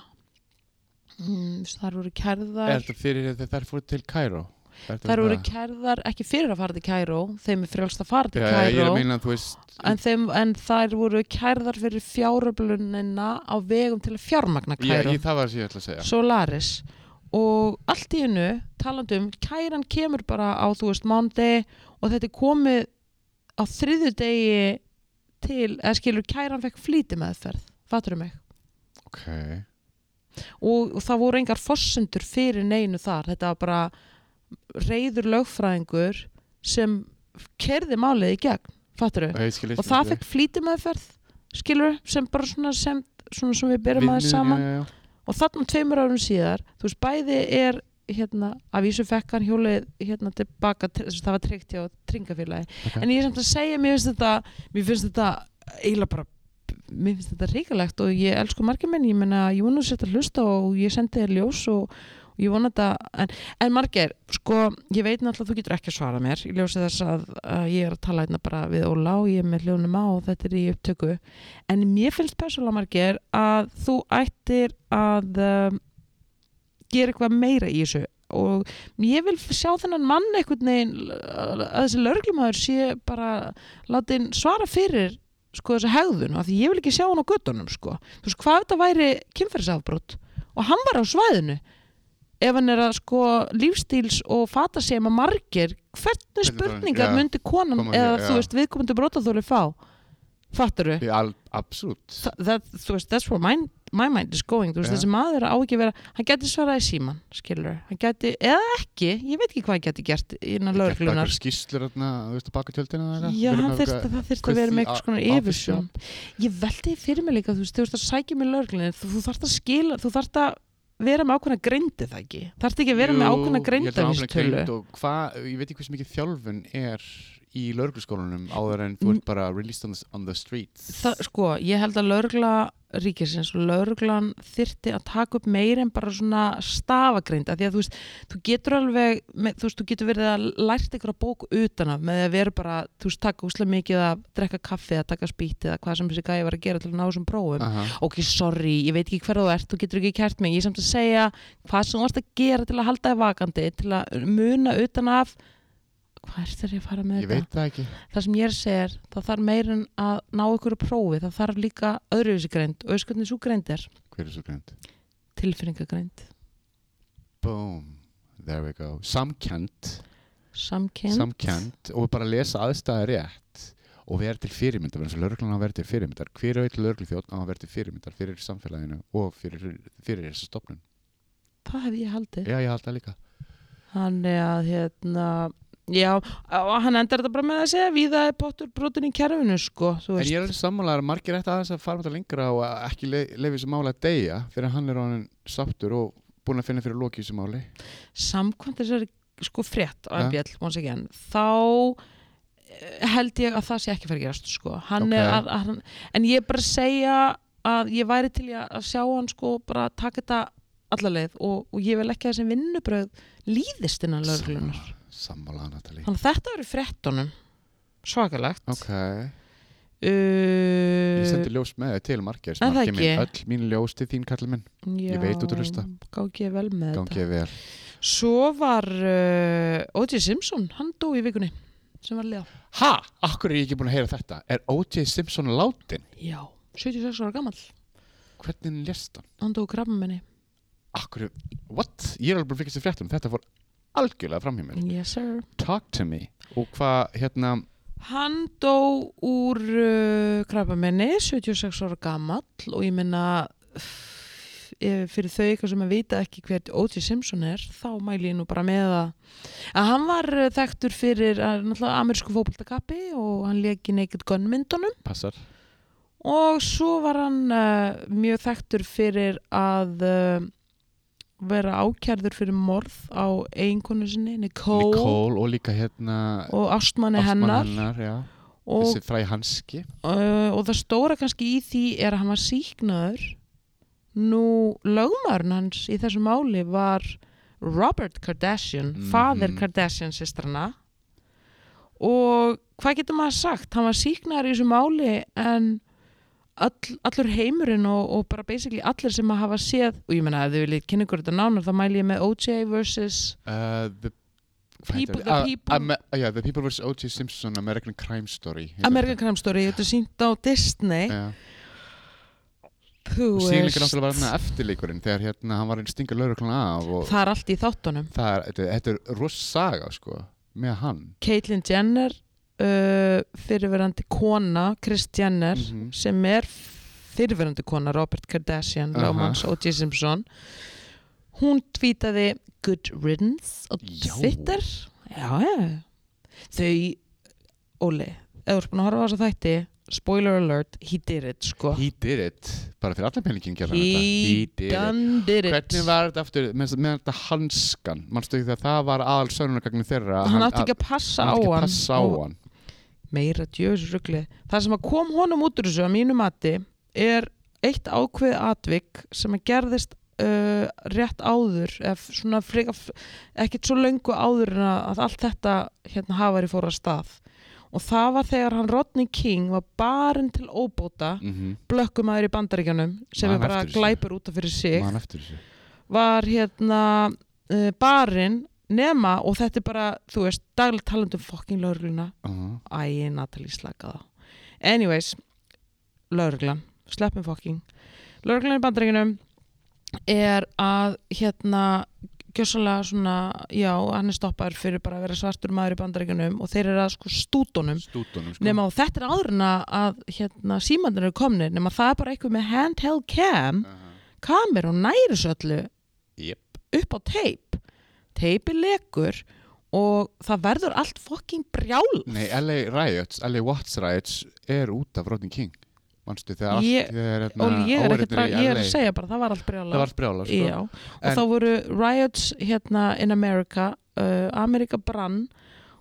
mm, þar voru kærðar
Er þetta fyrir þegar þær fóru til Kaíró?
þar voru kærðar, ekki fyrir að fara til Kaíró þeim er frjálst að fara til
Já, ég er
Kaíró
að meina, þú veist,
en, þeim, en þær voru kærðar fyrir fjáröflunina á vegum til að fjármagna
ég,
Kaíró
ég, það var það sem ég ætla að segja.
Solaris og allt í hennu talandi um, kæran kemur bara á þú veist mánuði og þetta er komið á þriðju degi til, eða skilur kæran fekk flýti meðferð, fattur mig
Ok.
og, og það voru engar forsendur fyrir neinu þar, þetta var bara reiður lögfræðingur sem kerði málið í gegn, fattur
Ok, ég skil, ég
og
skil,
það
ég skil.
fekk flýti meðferð skilur, sem bara svona sem, svona sem við byrjum aðeins
Viðmiðun,
saman
já, já, já.
og þarna tveimur árum síðar þú veist, bæði er hérna, að vísu fekk hann hjólið hérna tilbaka, það var tryggt hjá tryggingafélagi,
Ok.
en ég er samt að segja mér finnst þetta, mér finnst þetta eiginlega bara, mér finnst þetta ríkalegt og ég elsku margir minn, ég menna ég vona að setja hlusta og ég sendi þér ljós og, og ég vona þetta, en, en margir sko, ég veit náttúrulega að þú getur ekki að svara mér ég ljósi þess að, að ég er að tala hérna bara við Óla og ég er með hljónum á og þetta er í upptöku, en mér finnst persónulega margir að þú ættir að um, gera eitthvað meira í þessu og ég vil sjá þennan mann einhvern veginn að þessi lögreglumaður sé bara látin svara fyrir sko þessa hegðun af því ég vil ekki sjá hann á göttunum sko þú veist hvað þetta væri kynferðisafbrot og hann var á svæðinu ef hann er að sko lífstíls og fata sig með margir hvernig spurningar
já,
myndi konan
koma
eða
hér,
þú
já.
veist viðkomandi brotaþoli fá fattur
Ég al- Absolutt.
that, þú veist, that's where my, my mind is going þú veist,
Ja.
þessi maður á ekki að vera hann gæti svaraði síman, skilur hann gæti, eða ekki, ég veit ekki hvað hann gæti gert innan
Gert
lögreglunar
eitthvað skýrslur þarna, þú veist, að baka tjöldina eða eitthvað?
já,
Verið
hann
með
þyrfti,
eitthvað-
það þyrfti að
with
vera með
the
eitthvað svona
office
yfirsjón ég veldi því fyrir mig líka, þú veist, þú veist að sækja með lögreglunni, þú, þú þarft að skila þú þarft að vera með ákveðna greindi það ekki þarft ekki að vera með
Jú,
ákveðna
ég held að ákveðna
greindavísitölu
greind og hvað, ég veit ekki hversu mikið þjálfun er í lögregluskólanum áður en þú ert bara released on the, on the streets?
Það, sko, ég held að lögregla ríkisins og lögreglan þyrfti að taka upp meir en bara svona stafagreind, af því að þú veist, þú getur alveg, með, þú veist, þú getur verið að lært ykkur að bók utan af með að vera bara, þú veist, taka úslega mikið að drekka kaffi eða taka spýti eða hvað sem þessi gæi var að gera til að ná þessum prófum.
Uh-huh.
Ok, sorry, ég veit ekki hver þú ert, þú getur ekki kært mig, ég er samt að segja hvað sem þú varst að gera til að halda þig vakandi, til að muna utan af hvað er þetta að fara með
ég
þetta?
Ég veit það ekki.
Það sem ég er að segja er, það þarf meir en að ná ykkur að prófi, það þarf líka öðruvísi greind og veist hvernig svo greind er?
Hver er svo greind?
Tilfinningagreind.
Boom, there we go. Samkennd.
Samkennd.
Samkennd og bara lesa aðstæður rétt og vera til fyrirmyndar, eins og lögreglan á að vera til fyrirmyndar. Hver er eitthvað lögregluþjónn á að vera til fyrirmyndar fyrir samfélaginu og fyrir, fyrir þessu stofnun?
Það hef ég haldið.
Já, ég held það líka.
Þannig að hérna já, og hann endar þetta bara með að segja víða er pottur brotin í kerfinu sko, þú
En
veist.
ég er alveg sammálaður að margir ætti aðeins að fara með þetta lengra og að ekki le lefi þessu máli að deyja fyrir að hann er orðinn sáttur og búinn að finna fyrir loki þessu máli.
Samkvæmt þessari sko frétt á
Ja.
M B L, once again, þá held ég að það sé ekki fyrir að gerast sko. Hann
Ok.
er, að, að, hann, en ég er bara að segja að ég væri til í að sjá hann sko bara taka þetta alla leið og, og ég vil ekki að þessi vinnubröð líðist innan lögreglunar.
Sammála, Natalie.
Þannig að þetta verið fréttunum svakalegt.
Ok.
Uh,
Ég sendi ljós með þig til margir sem
Er það
margir minn,
ekki?
öll mín ljós til þín kallið minn.
Já,
Ég veit út að hlusta.
Gangi ég vel með
Gangi
þetta.
ég vel.
Svo var uh, O J Simpson, hann dó í vikunni sem var liða.
Ha? Akkur er ég ekki búin að heyra þetta? Er O J Simpson látin?
Já, sjötíu og sex ára gamall.
Hvernig lést hann?
Hann dó krabbameini.
Akkur, what? Ég er alveg búin að fylgjast í fréttum. Þetta fór algjörlega fram hjá mér.
Yes sir.
Talk to me. Og hvað, hérna,
Hann dó úr uh, krabbameini, sjötíu og sex ára gamall og ég meina ef- fyrir þau eitthvað sem að vita ekki hver O J Simpson er, þá mæli ég nú bara með að að hann var uh, þekktur fyrir uh, náttúrulega amerísku fótboltakappi og hann lék í Naked Gun myndunum
passar.
og svo var hann uh, mjög þekktur fyrir að uh, vera ákærður fyrir morð á eiginkonu sinni, Nicole,
Nicole og líka hérna
og ástmanni
ástmann
hennar,
hennar, já.
og,
Þessi fræ hanski.
uh, og það stóra kannski í því er að hann var sýknaður. Nú, lögmaðurinn hans í þessu máli var Robert Kardashian,
Mhm.
faðir Kardashian systrana og hvað getur maður sagt? Hann var sýknaður í þessu máli en all, allur heimurinn og, og bara basically allir sem að hafa séð og ég meina ef þið viljið kynna ykkur þetta nánar þá mæli ég með O J versus
Uh, the hvað
People-
heitir
the
það?
people-
Uh, Ame- yeah, The People versus O J Simpson American Crime Story. heitir
American Crime Story, þetta er sýnt á Disney.
þetta. Já.
Þú
Og síðan líka
veist,
náttúrulega var hérna eftirleikurinn þegar hérna hann var að stinga lögregluna af og
það er allt í þáttunum.
það er, þetta, þetta er rosa saga sko með hann.
Caitlyn Jenner, uh, fyrirverandi kona, Kris Jenner,
Mhm.
sem er fyrirverandi kona, Robert Kardashian,
Aha.
lögmanns O J Simpson. Hún tvítaði Good Riddance á
Já.
Twitter. Já, já. Þau, Óli, ef þú ert búin að horfa á þessa þætti, spoiler alert, he did it, sko.
He did it. Bara fyrir allar penningin gerði hann
He
þetta. He did it.
done did it.
Hvernig var þetta aftur með, með þetta hanskan? Manstu ekki þegar það var aðal sönnunargagnin þeirra? að
Hann átti ekki að passa
hann
á
átti ekki að
hann.
passa á
og-
hann.
Meira djöfisrugli. Það sem að kom honum út úr þessu að mínu mati er eitt ákveð atvik sem að gerðist uh, rétt áður ef svona freka, ekkert svo löngu áður en að, að allt þetta hérna hafari fór að stað og það var þegar hann Rodney King var barinn til óbóta
Mm -hmm.
blökkumæður í Bandaríkjunum sem
Man
er bara
eftir þessu.
glæpur út af fyrir sig
Man eftir þessu.
var hérna uh, barinn nema og þetta er bara, þú veist, daglega talandi um fucking lögregluna.
Uh -huh.
Æ, Natalie slaka það. Anyways, lögreglan, sleppum fucking. Lögreglan í Bandaríkjunum er að hérna gjössalega svona, já, hann er stoppaður fyrir bara að vera svartur maður í Bandaríkjunum og þeir eru að sko stútonum.
Stúdunum sko.
Nema og þetta er áður en að- að hérna símandir eru komnir, nema það er bara eitthvað með handheld cam,
Uh -huh.
kamer og næri þessu öllu
Yep.
upp á teip. Teipi lekur og það verður allt fucking brjál.
Nei, L A Riots, L A Watts Riots er út af Rodney King. Manstu þegar allt
Ég-
þegar
og ég er, ekkert,
óeirðirnir
bara,
í
ég er
L A.
að segja bara, það var allt brjálað.
Það var allt brjála sko.
Já, og
En-
þá voru riots hérna in America, uh, Amerika brann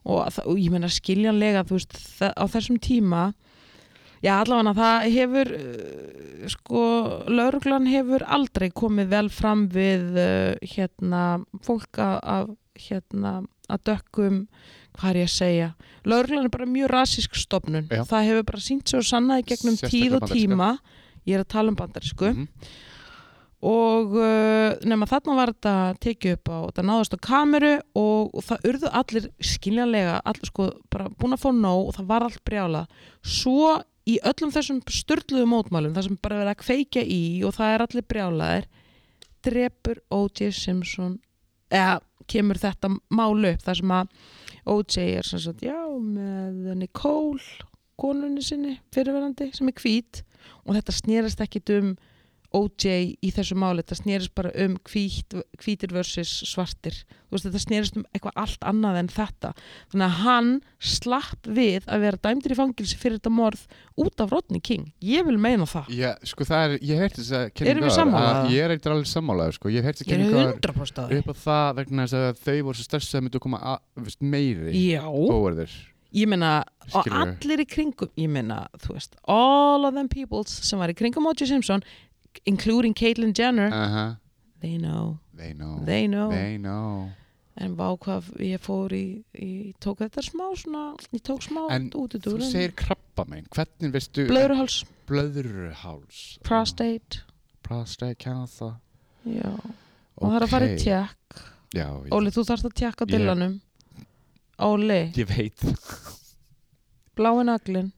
og, og ég meina skiljanlega þú veist, á þessum tíma já, allavega það hefur uh, sko, lögreglan hefur aldrei komið vel fram við uh, hérna, fólk af hérna, að dökkum hvað er ég að segja, lögreglan er bara mjög rasísk stofnun,
Já.
það hefur bara sýnt sig og sannaði gegnum
Sérstaklega
tíð og
bandaríska.
tíma ég er að tala um bandarísku
Mhm.
og uh, nema þarna var þetta tekið upp á, þetta náðast á kameru og, og það urðu allir skiljanlega, allir sko bara búin að fá nóg og það var allt brjálað svo í öllum þessum sturluðu mótmælum það sem bara verið að kveikja í og það er allir brjálaðir drepur O J Simpson eða kemur þetta mál upp þar sem að O J er sem sagt já með Nicole konunni sinni fyrirverandi sem er hvít og þetta snerist ekkit um O J í þessu máli, þetta snerist bara um hvít, hvítir versus svartir þú veist, þetta snerist um eitthvað allt annað en þetta, þannig að hann slapp við að vera dæmdur í fangilsi fyrir þetta morð út af Rodney King ég vil meina það
Já, sko það er, ég hef heyrt þess að
Erum við sammála?
Ég er eitthvað alveg sammálaður, sko, ég hef heyrt þess
ég er
að
hundra prósent á því
upp á það vegna þess að þau voru svo stressuð að myndu að koma að, veist, meiri
já,
óverðir.
ég meina og
Skilurðu?
allir í kringum, ég meina þú veist, all of them peoples sem var í kringum O J Simpson, including Caitlyn Jenner
Uh-huh.
they know,
They know.
they know
They know.
en vá hvað ég fór í, í tók þetta smá svona, ég tók smá
En
út
þú segir krabbamein, hvernig veistu
blöðruháls,
blöðruháls
prostate
prostate cancer
já, og það er að fara í tjekk
Já, ég,
Óli, þú þarfst að tjekka
Ég-
dillanum Óli,
ég veit
blái naglin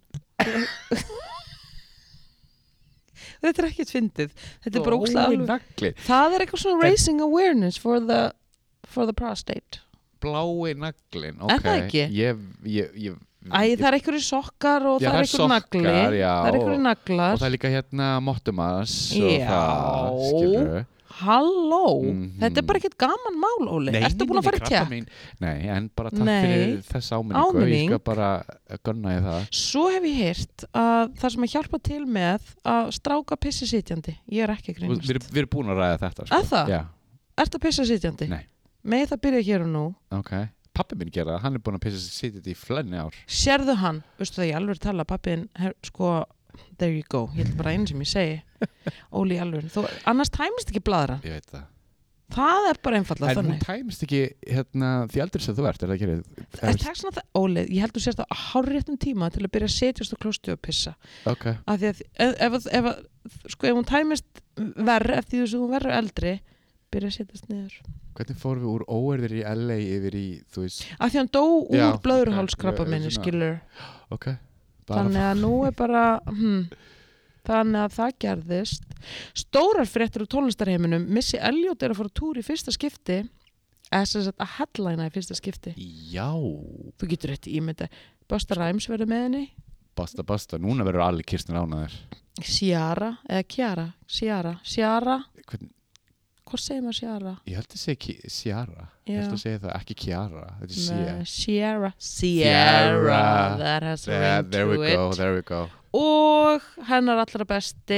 þetta er ekkert fyndið þetta er bara ókslega alveg
nagli
það er eitthvað svona raising awareness for the, for the prostate
blái naglin, ok
Er það ekki?
Ég, ég, ég
Æ, það er einhverju sokkar og
Já,
það er
það er
einhverju nagli
sokkar, já,
það er einhverju
og
naglar
það er líka hérna Mottumas og
Já.
það, skilurðu
halló,
Mhm.
þetta er bara ekkert gaman mál, Óli ertu búin að fara í tjekk?
krabbamein Nei, en bara takk
Nei.
fyrir þess áminningu
Áminning.
Ég skal bara gunna í það
Svo hef ég heyrt að það sem að hjálpa til með að stráka pissi sitjandi ég er ekki að
Við
grínast
erum- við erum búin að ræða þetta sko.
Er það?
Já,
Ertu að pissa sitjandi?
Nei.
Með það byrja hér og nú
ok Pappi minn gera það, hann er búin að pissa sér sitjandi í flenni ár
Sérðu hann, veistu það ég alveg tala pappiðin, sko, there you go ég held bara einu sem ég segi Óli alveg, þú, annars tæmist ekki bladra
Ég veit það
það er bara einfallega
En hún
þannig
tæmist ekki hérna, því aldrei sem þú ert er það ekki
En takk svona það, Óli, ég held þú sérst á hárréttum tíma til að byrja að setjast á klósti og pissa
Ok,
af því að ef, ef, ef, ef, sko, ef hún tæmist verð eftir þess að hún verður eldri byrja að setjast niður
hvernig fórum við úr óerðir í L A yfir í, þú veist
af því að hann dó úr
Já,
blöðruhálskrabba
ok,
minni,
svona-
skilur
Ok bara
þannig að nú er bara hm, þannig að það gerðist stórar fréttir úr tónlistarheiminum Missy Elliott er að fara á túr í fyrsta skipti eða sem sagt að headlina í fyrsta skipti
Já,
þú getur rétt ímynda Busta Rhymes verður með henni
basta basta, núna verður allir Kirsten ánaðir
Ciara eða Kiara Ciara, Ciara,
Hvern,
hvað segir maður Ciara?
Ég held að segja Ki- Ciara Ég
Já.
held að segja það, ekki Kiara Þetta er Cia
Nei, Ciara
Ciara.
Ciara that has a
Yeah,
ring
there
to
we
it
go, there we go
og hennar allra besti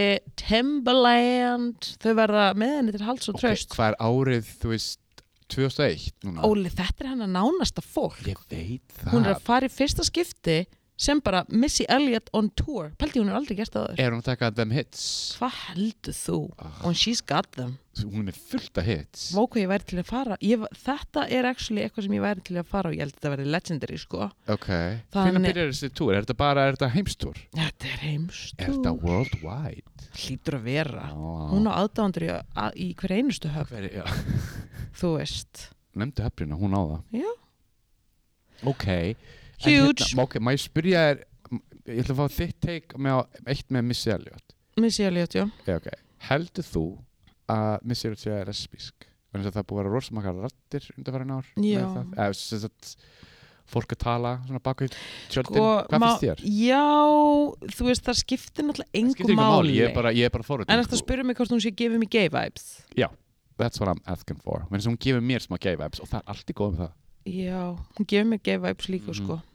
Timbaland þau verða með henni til hals og
Ok,
traust
hvað er árið, þú veist tvö þúsund og eitt núna?
Óli, þetta er hennar nánasta fólk
Ég veit það
hún er að fara í fyrsta skipti sem bara Missy Elliott on tour pældi hún er aldrei gert það
Er hún að taka them hits?
hvað heldur þú?
Ah.
og she's got them
Hún er með fullt af hits
Vá hvað ég væri til að fara ég, þetta er actually eitthvað sem ég væri til að fara og ég held að þetta verði legendary sko
Ok,
Þannig-
hvernig byrjar þessi túr? Er þetta bara, er þetta heimstúr?
þetta er heimst
Er þetta worldwide?
hlýtur að vera
Ó,
hún á aðdáðandur í, að, í hver einustu höf
hver, já.
þú veist
Nefndu höfnina, hún á það
Já.
Ok En
Huge.
hérna, ok, má ég spyrja þér Ég ætla að fá þitt take með á, eitt með Missy Elliott
Missy Elliott, já
okay, okay. Heldur þú að Missy Elliott sé lesbísk? Þannig að það er búið að vera rosamakar rattir undanfarin ár
Já.
með það? Eða, sem sagt, fólk að tala svona baku tjöldin,
Sko,
hvað
má-
finnst þér?
Já, þú veist, það skiptir náttúrulega
Það skiptir
engu
ykkur
máli.
Ég er bara, ég er bara forröndin
En eftir að spyrja mig hvort hún sé gefið mig gay vibes.
That's what I'm asking for Menn sem hún gefur mér smá gay vibes og það er allt í góð með það
Já, hún gefið mig gay vibes líka,
Mhm.
sko.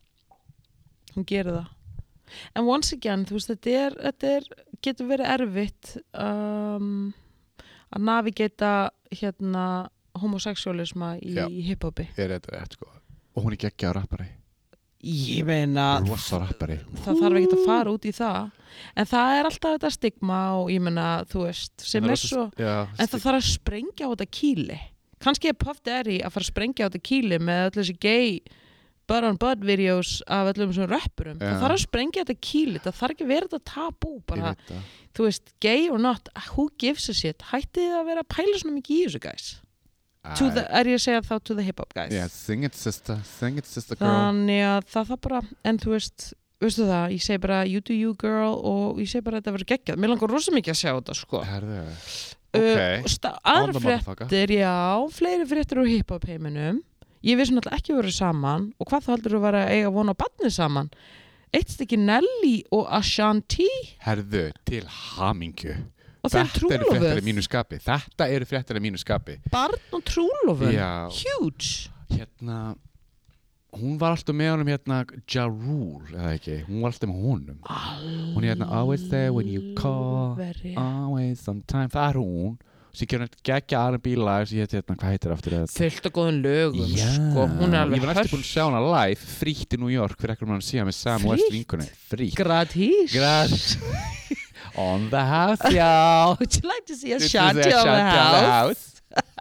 Hún gerir það. En once again, þú veist, þetta er, þetta er getur verið erfitt um, að navigata hérna homosexualisma í
Já.
hiphopi.
Ég er þetta rétt sko Og hún er geggjaður rappari.
Ég meina
Rosa rappari.
það þarf ekki að fara út í það en það er alltaf þetta stigma og ég meina þú veist sem er svo
Já,
en það þarf að sprengja á þetta kýli kannski er Puff Daddy að fara að sprengja á þetta kýli með öll þessi gay butt on butt videos af öllum svona rappurum
Já.
það þarf að sprengja þetta kýli það þarf ekki að vera þetta tabú bara,
Ég veit það.
þú veist, gay or not who gives a shit, hættið þið að vera að pæla svona mikið í þessu guys to the, er ég að segja þá to the hip hop guys
Yeah, sing it sister, sing it sister girl.
þannig að það það bara en þú veist, veistu það, ég segi bara you do you girl og ég segi bara að þetta verður geggjað mér langar rosa mikið að sjá þetta sko
Herðu,
uh,
ok.
sta-
On
aðrar
the motherfucker.
fréttir, já, fleiri fréttir úr hip hop heiminum ég vissi náttúrulega ekki verið saman og hvað þá heldur þú að vera að eiga von á barnið saman eitt stykki Nelly og Ashanti
Herðu, til hamingju.
og þeir
Þetta eru fréttir í
trúlofuð
mínu skapi. Þetta eru fréttir í mínu skapi.
barn og trúlofuð,
Já.
huge
Hérna, hún var alltaf með honum hérna Ja Rule, eða ekki? Hún var alltaf með honum. Hún er hérna always there when you call,
Alveg rétt.
always on time. Það er hún. Svo ekki hún geggja R and B lag sem hétt hérna, hvað heitir aftur þetta?
fullt og góðum lögum
Já,
sko, hún er alveg
ég var næstu búin að sjá hana live frítt í New York fyrir ekkur mann síðan með Sam
Frítt?
West vinkunni. Frítt.
gratis
Gratis. On the house, y'all.
would you like to see
This is
Ashanti
a
on the
Ashanti on the
house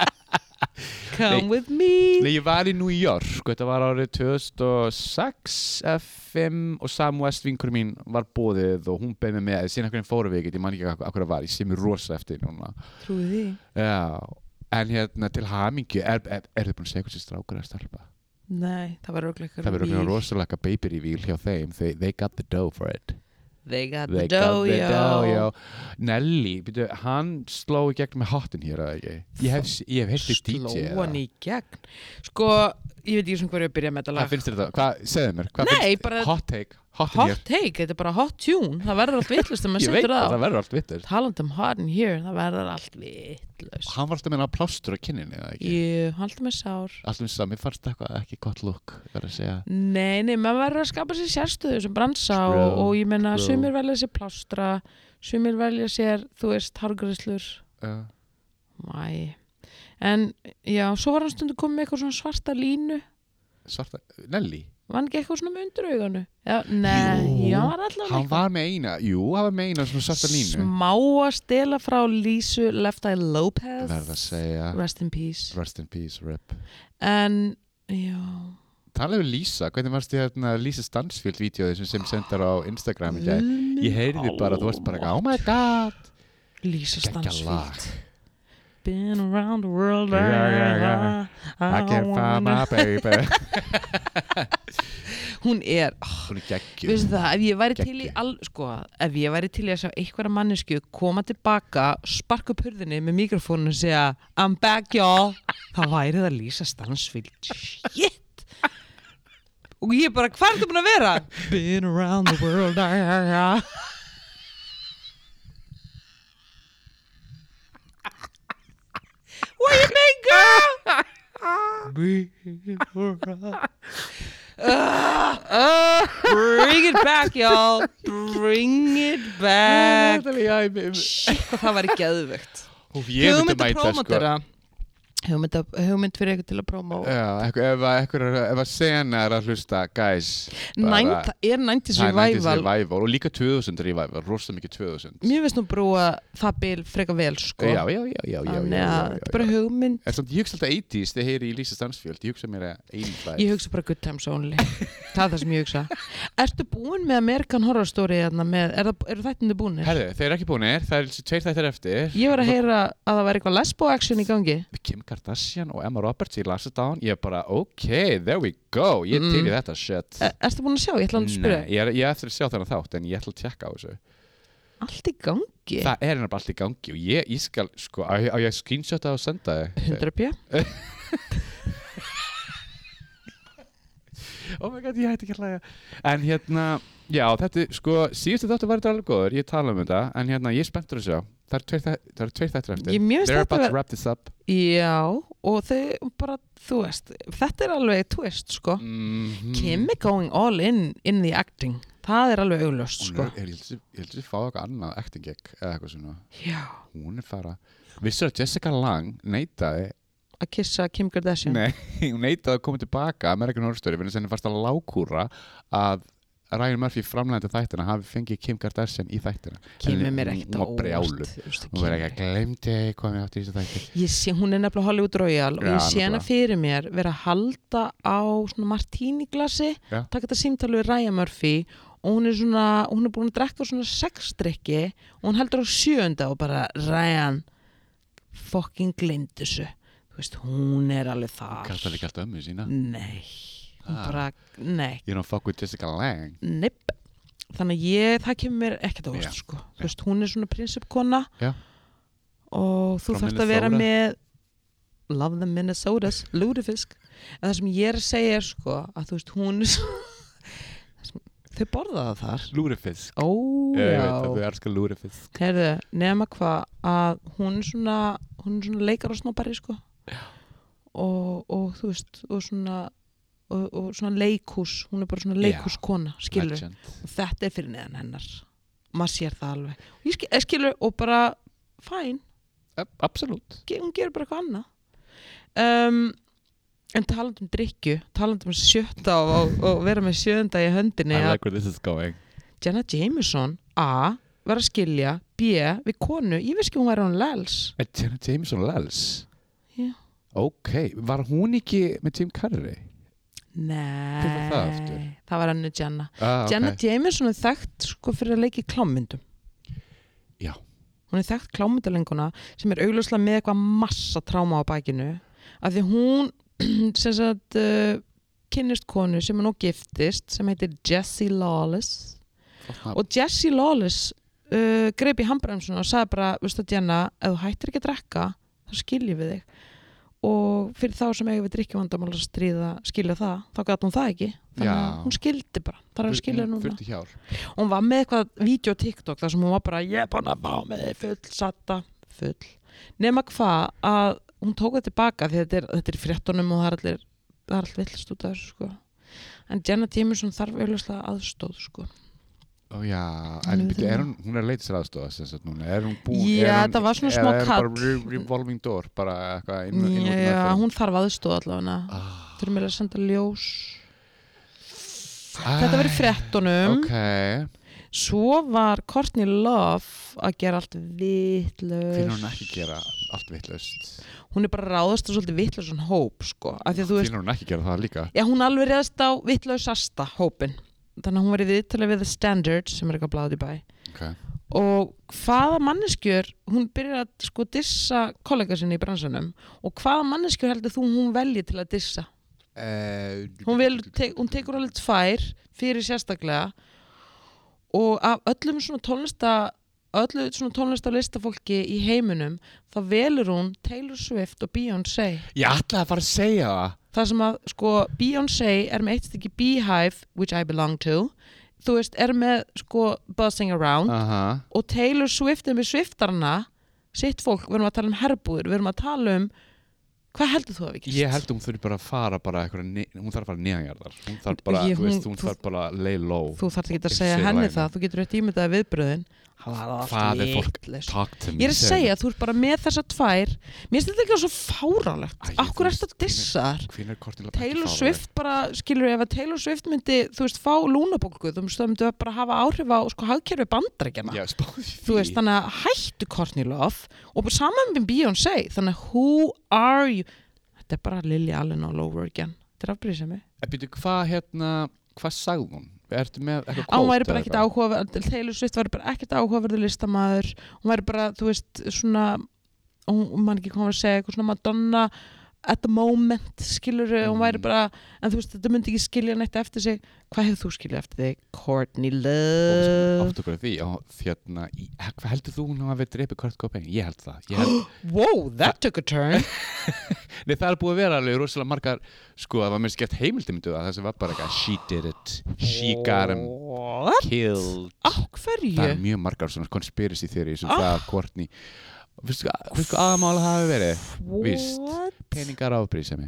come
Nei.
with me
Nei, ég var í New York, þetta var árið tvö þúsund og sex eða fimm og Sam West vinkurinn mín var boðið og hún beið mig með, síðan einhvern veginn fóru við, ég man ekki hvað það var, ég sé mér rosa eftir núna.
trúið því
Já, en hérna til hamingju, er, er, er þið búin að segja hvað sér strákur að stelpa?
nei, það var örugglega
Það verður
reveal.
okkur rosalega baby reveal hjá þeim, they, they got the dough for it.
They got
They
the
got
dough,
the dough,
yo.
yo. Nelly, byrju, hann sló í gegn með hotin hér, eða ekki? Ég hef, ég hef heilt í D J.
Sló hann í gegn. Sko, ég veit ekki sem hverju að byrja með þetta lag.
Hvað finnst þér þetta? Hvað, segðu mér, hvað
Nei,
finnst
bara-
hot take, hotin hér?
Hot take, þetta er bara hot tune. Það verður allt vitlust þegar maður
Ég veit
setur
að
það á.
það verður allt vittur.
Talandi um hot in here, það verður allt vitlust.
Hann var alltaf með plástur á kinninni, eða ekki?
Jú, haldur með sár.
Alltaf með það, mér fannst eitthvað ekki gott look, verður að segja.
Nei, nei, maður verður að skapa sér sérstöðu sem bransa
True,
og, og ég meina,
true.
sumir velja sér plástra, sumir velja sér, þú veist, hárgreiðslur.
Uh,
Mæ. En, já, svo var hann stundu komið með eitthvað svona svarta línu.
svarta, Nelly?
Var hann ekki eitthvað svona með undir auganu? Já, nei,
Jú,
já, hann var allavega
Hann
eitthvað.
var með eina, jú, hann var með eina svona svarta línu.
Smá að stela frá Lísu Left Eye Lopez.
Verður að segja,
Rest in peace.
rest in peace, rip.
En, já,
Talaðu um Lísa, hvernig varst ég hérna Lísa Stansfield-vídeóði sem sem sendar á Instagram í gær? Ég heyrði bara, þú varst bara, oh my god,
Lísa
geggja lag.
Stansfield. Been around the world.
Yeah, yeah, yeah. I can't find my baby.
Hún er, oh,
Hún er geggjuð.
veistu það, ef ég væri til í
Geggjuð.
all, sko, ef ég væri til í að sjá einhverja mannesku koma tilbaka, sparka upp hurðinni með mikrofónu og segja I'm back y'all, þá væri það Lísa Stansfield. Shit. Og ég bara, hvað er það búin að vera? Been around the world. What you think, girl? Uh, uh, bring it back, y'all. Bring it back. Shit, hvað það væri geðvegt.
Og ég myndi
Hugmynd að
mæta sko.
prómotera. Hugmynd, að, hugmynd fyrir eitthvað til að prómó.
Já, eitthvað, ef, að- eitthvað, ef að sena er að hlusta, guys. bara-
Nænt, er nineties
Það er nineties
revival.
revival og líka tvö þúsund revival, rosa mikið tvö þúsund.
Mér finnst nú brúa það bil freka vel, sko.
Já, já, já, já, já, já,
Þannig
já,
að
já,
þetta er bara
já.
hugmynd.
En samt, ég hugsa alltaf eighties þegar ég heyri í Lísa Stansfield, ég hugsa mér að einu flæð.
Ég hugsa bara good times only. Það er það sem ég hugsa. Ertu búin með American Horror Story hérna með, er það, eru þættinni búinir?
Herðu, þeir eru ekki búinir, það er þessi tveir þættir eftir.
Ég var að heyra að það var eitthvað lesbo action í gangi.
Kim Kardashian og Emma Roberts, ég las þetta á hann, ég er bara, ok, there we go, ég
Mm.
til í þetta shit.
E, ertu búin að sjá? Ég ætla að spyrja.
Nei, ég er, ég er eftir að sjá þennan þátt, en ég ætla að tjekka á þessu.
Allt í gangi.
Það er hennar bara allt í gangi og ég, ég skal, sko, á, á ég screenshota og senda þið?
hundra pjö.
Oh my god, ég hætti ekki að hlæja. En hérna, já, þetta, sko, síðustu þáttu var þetta alveg góður, ég tala um þetta, en hérna, ég er spenntur að sjá. Það eru tveir, þæ- það eru tveir þættir eftir.
Ég mjög
They're
þetta
about
ver-
to wrap this up.
Já, og þau bara, þú veist, þetta er alveg twist, sko.
Mm-hmm.
Kim er going all in in the acting. Það er alveg augljóst,
Hún
sko.
er, er, ég held að ég held að ég fá eitthvað annað acting gig eða eitthvað svona.
Já.
Hún er fara. Vissur að Jessica Lange neitaði
að kissa Kim Kardashian?
Nei, hún neitaði að koma tilbaka American Horror Story, en henni fannst að lágkúra að Ryan Murphy framleiðandi þættina hafi fengið Kim Kardashian í þættina.
Kemur mér ekkert
á óvart. Hún var ekki að glemdi hvað mér átti í þessu þætti.
Ég sé, hún er nefnilega Hollywood Royal og
Já,
ég sé hana
nefnilega.
fyrir mér vera að halda á svona martini glasi,
Já.
taka þetta símtal við Ryan Murphy og hún er svona, hún er búin að drekka svona sex drykki og hún heldur á sjöunda og bara Ryan fucking gleymd þessu. Þú veist, hún er alveg þar.
Kastar ekki alltaf ömmu sína.
Nei, hún
Ah.
bara, nei.
You don't fuck with Jessica Lange.
Nipp. Þannig að ég, það kemur mér ekkert á
Já.
óvart sko. Þú veist, hún er svona prinsipkona
Já.
og þú
Frá
þarft að vera
Minnesota.
með Love the Minnesotas, Lutefisk. En það sem ég er að segja er sko að þú veist, hún er svo þau borða það þar.
Lúrifisk.
Ó,
Ég
já.
veit að þau elskar lúrifisk.
Heyrðu, nema hvað að hún er svona, hún er svona leikar og snobbari sko. Og, og þú veist, og svona og, og svona leikhús, hún er bara svona leikhúskona, skilur.
Legend.
Og þetta er fyrir neðan hennar. Maður sér það alveg. Og ég skil, ég skilur og bara fæn,
Uh, absolutt.
ge- hún gerir bara eitthvað annað. Um, en talandi um drykju, talandi um sjötta og, og vera með sjöunda í höndinni
I
að
like where this is going.
Jenna Jameson A, vera að skilja, B, við konu, ég veist ekki hún væri hún Lels.
Er Jenna Jameson Lels?
Já.
Ok, var hún ekki með Tim Curry?
Nei,
Hver var það aftur?
það var henni Jenna.
Ah,
Jenna
okay.
Jameson er þekkt sko fyrir að leika í klámmyndum.
Já.
Hún er þekkt klámyndalenguna sem er augljóslega með eitthvað massa tráma á bakinu af því hún sem sagt uh, kynnist konu sem er nú giftist sem heitir Jessie Lawless og Jessie Lawless uh, greip í handbremsuna og sagði bara, veistu Jenna, ef þú hættir ekki að drekka þá skiljum við þig og fyrir þá sem eiga við drikkjuvandamál að stríða skilja það, þá gat hún það ekki þannig að
Já.
hún skildi bara, það er að skilja núna
Fullt í hjár.
og hún var með eitthvað vídeo á TikTok þar sem hún var bara, ég er búin að fá með þig full satta, full nema hvað að hún tók það tilbaka því þetta er, þetta er í fréttunum og það er allir það er allt villast út af þessu sko en Jenna Jameson þarf auðvitað aðstóð sko
Ó já,
Hún
en
er
byrju,
það.
er hún, hún er að leita sér aðstofa sem sagt núna, er hún búin
Já,
er hún,
þetta var svona
eða
smá
er hún
kall.
bara re revolving door, bara eitthvað inn, inn út í
já,
meðferð?
hún þarf aðstóð allavega
Ah.
þurfum við að senda ljós
Æ,
þetta var í fréttunum
Ok,
svo var Courtney Love að gera allt vitlaust
finnur hún ekki gera allt vitlaust?
hún er bara ráðast á svolítið vitlausan hóp sko, af því að þú veist
Finnur hún ekki gera það líka?
Já, hún alveg réðast á vitlausasta hópin. Þannig að hún var í viðtali við The Standard sem er eitthvað bláð í bæ.
Okay.
Og hvaða manneskjur, hún byrjar að sko dissa kollega sinni í bransanum og hvaða manneskjur heldur þú hún velji til að dissa?
Uh,
Hún, vel, te hún tekur alveg tvær fyrir sérstaklega og af öllum svona tónlista öllu svona tónlistarlistafólki í heiminum þá velur hún Taylor Swift og Beyoncé.
Ég ætlaði að fara að segja það.
Það sem að sko Beyoncé er með eitt stykki Beehive, which I belong to þú veist, er með sko Buzzing Around
Uh-huh.
og Taylor Swift er með Swiftarna sitt fólk, við erum að tala um herbúður við erum að tala um, hvað heldur þú að við gist?
Ég held að hún þurfi bara að fara bara eitthvað, hún þarf að fara neðanjarðar. Hún þarf bara,
Ég-
þú veist,
hún-
hún
þú-
þarf bara að lay low.
Þú þarf ekki að
Í
segja
sér
henni
laginu.
það, þú getur rétt ímyndaði viðbröðin það var
Hvað
allt
er fólk
vitlaust.
talk to me?
Ég er að segja, þú ert bara með þessar tvær mér finnst þetta ekki svo fárálegt
Æ,
Akkur
þú
ertu að
veist,
dissa þar?
Hvenær er Courtney Love ekki
Taylor
fáránleg?
Swift bara, skilur ef að Taylor Swift myndi, þú veist, fá lúnabólgu þú veist, það myndi bara hafa áhrif á sko hagkerfi Bandaríkjanna
Já, spáði því.
þú veist, þannig að hættu Courtney Love og bara saman með Beyoncé þannig að who are you þetta er bara Lily Allen all over again þetta er afbrýðisemi
En byrju, hvað hérna, hvað sagði hún? Ertu með eitthvað
hún væri
quote
bara
eða
ekkert
eitthvað?
áhugaverð Taylor Swift væri bara ekkert áhugaverður listamaður hún væri bara, þú veist, svona hún, hún man ekki hvað hún var að segja eitthvað svona Madonna at the moment skilur, hún væri
Mm.
bara en þú veist, þetta myndi ekki skilja neitt eftir sig hvað hefur þú skiljað eftir þig? Courtney
Og
Love
áttu okkur af því, á, hérna, í, hvað heldur þú hún hafi drepið Kurt Cobain? Ég held það. Ég held,
wow, that took a turn
nei, það er búið að vera alveg rosalega margar, sko, það var mér skemmt heimildimyndu að þessi var bara eitthvað, she did it, she got him
what?
killed.
á hverju?
Það er mjög margar svona conspiracy theories um
Ah.
það að Courtney, veistu hvað veistu hvað aðmála hafi verið? Víst.
what?
Peningar ábrísemi.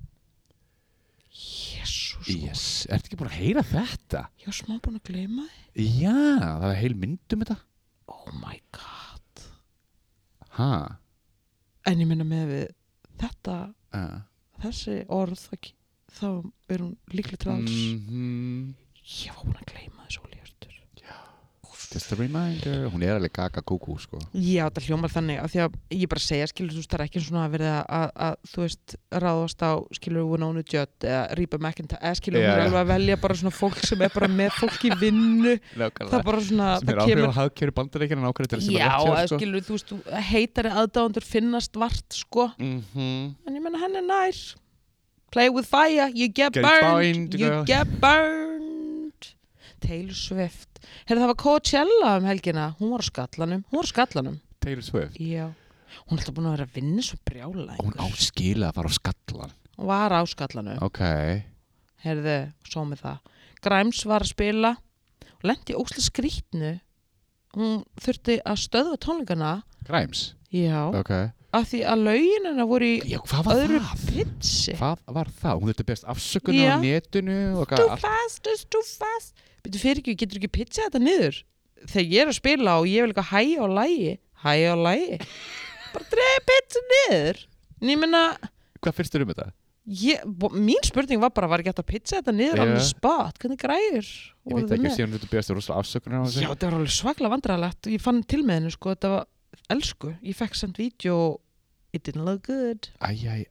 Jesus
Yes, ertu ekki búin að heyra þetta?
ég var smá búin að gleyma þið
Já, það er heil mynd um þetta.
oh my god
Ha?
en ég minna með við þetta
uh.
þessi orð þá, þá er hún líklega til alls
mm-hmm.
ég var búin að gleyma þessu Óli Hjörtur
just a reminder, hún er alveg gaga kúkú sko.
Já, það hljómar þannig af því að ég bara segja, skilur þú veist, það er ekki svona að verða að, að þú veist, ráðast á skilur Winona Judd eða Reba McEntire eða skilur
Já,
hún er
já.
alveg að velja bara svona fólk sem er bara með fólk í vinnu það er bara svona
sem er áhrif á hagkerfi Bandaríkjanna nákvæmlega til sem
Já,
er rétt hjá,
að
sko.
skilur þú veist, þú heitari aðdáendur finnast vart sko
mm-hmm.
en ég menna henni er nær play with fire, you get,
Get
burned,
burned,
you
girl.
get burned Taylor Swift Herra, það var Coachella um helgina hún var á skallanum, hún var á skallanum
Taylor Swift
Já, hún er alltaf búin að vera að vinna svo brjála
hún áskila að fara á skallan
hún var á skallanum
ok
Herðu, svo með það Grimes var að spila og lendi í óslega skrýtnu hún þurfti að stöðva tónleikana
Grimes?
Já,
ok
af því að lögin hennar voru í
Já, hvað var
öðru
það?
pitsi
Hvað var það? Hún þurfti best afsökunar
Já.
á netinu og
Too
hvað
fast, it's too fast Býtu fyrir ekki, getur ekki pitsa þetta niður þegar ég er að spila og ég vil eitthvað hæja á lægi hæja á lægi bara dreif pitsa niður en ég menna
Hvað finnst þér um þetta?
ég, bo- mín spurning var bara, var ekki hægt að pitsa þetta niður
Já.
on the spot, hvernig græður
Ég veit ekki, síðan þurfti best rosalega afsökunar á þessu
Já, þetta var alveg svaklega vandræðalegt og ég fann til með hennu sko, þetta var elsku ég fekk samt vídeo it didn't look good
Æ, æ,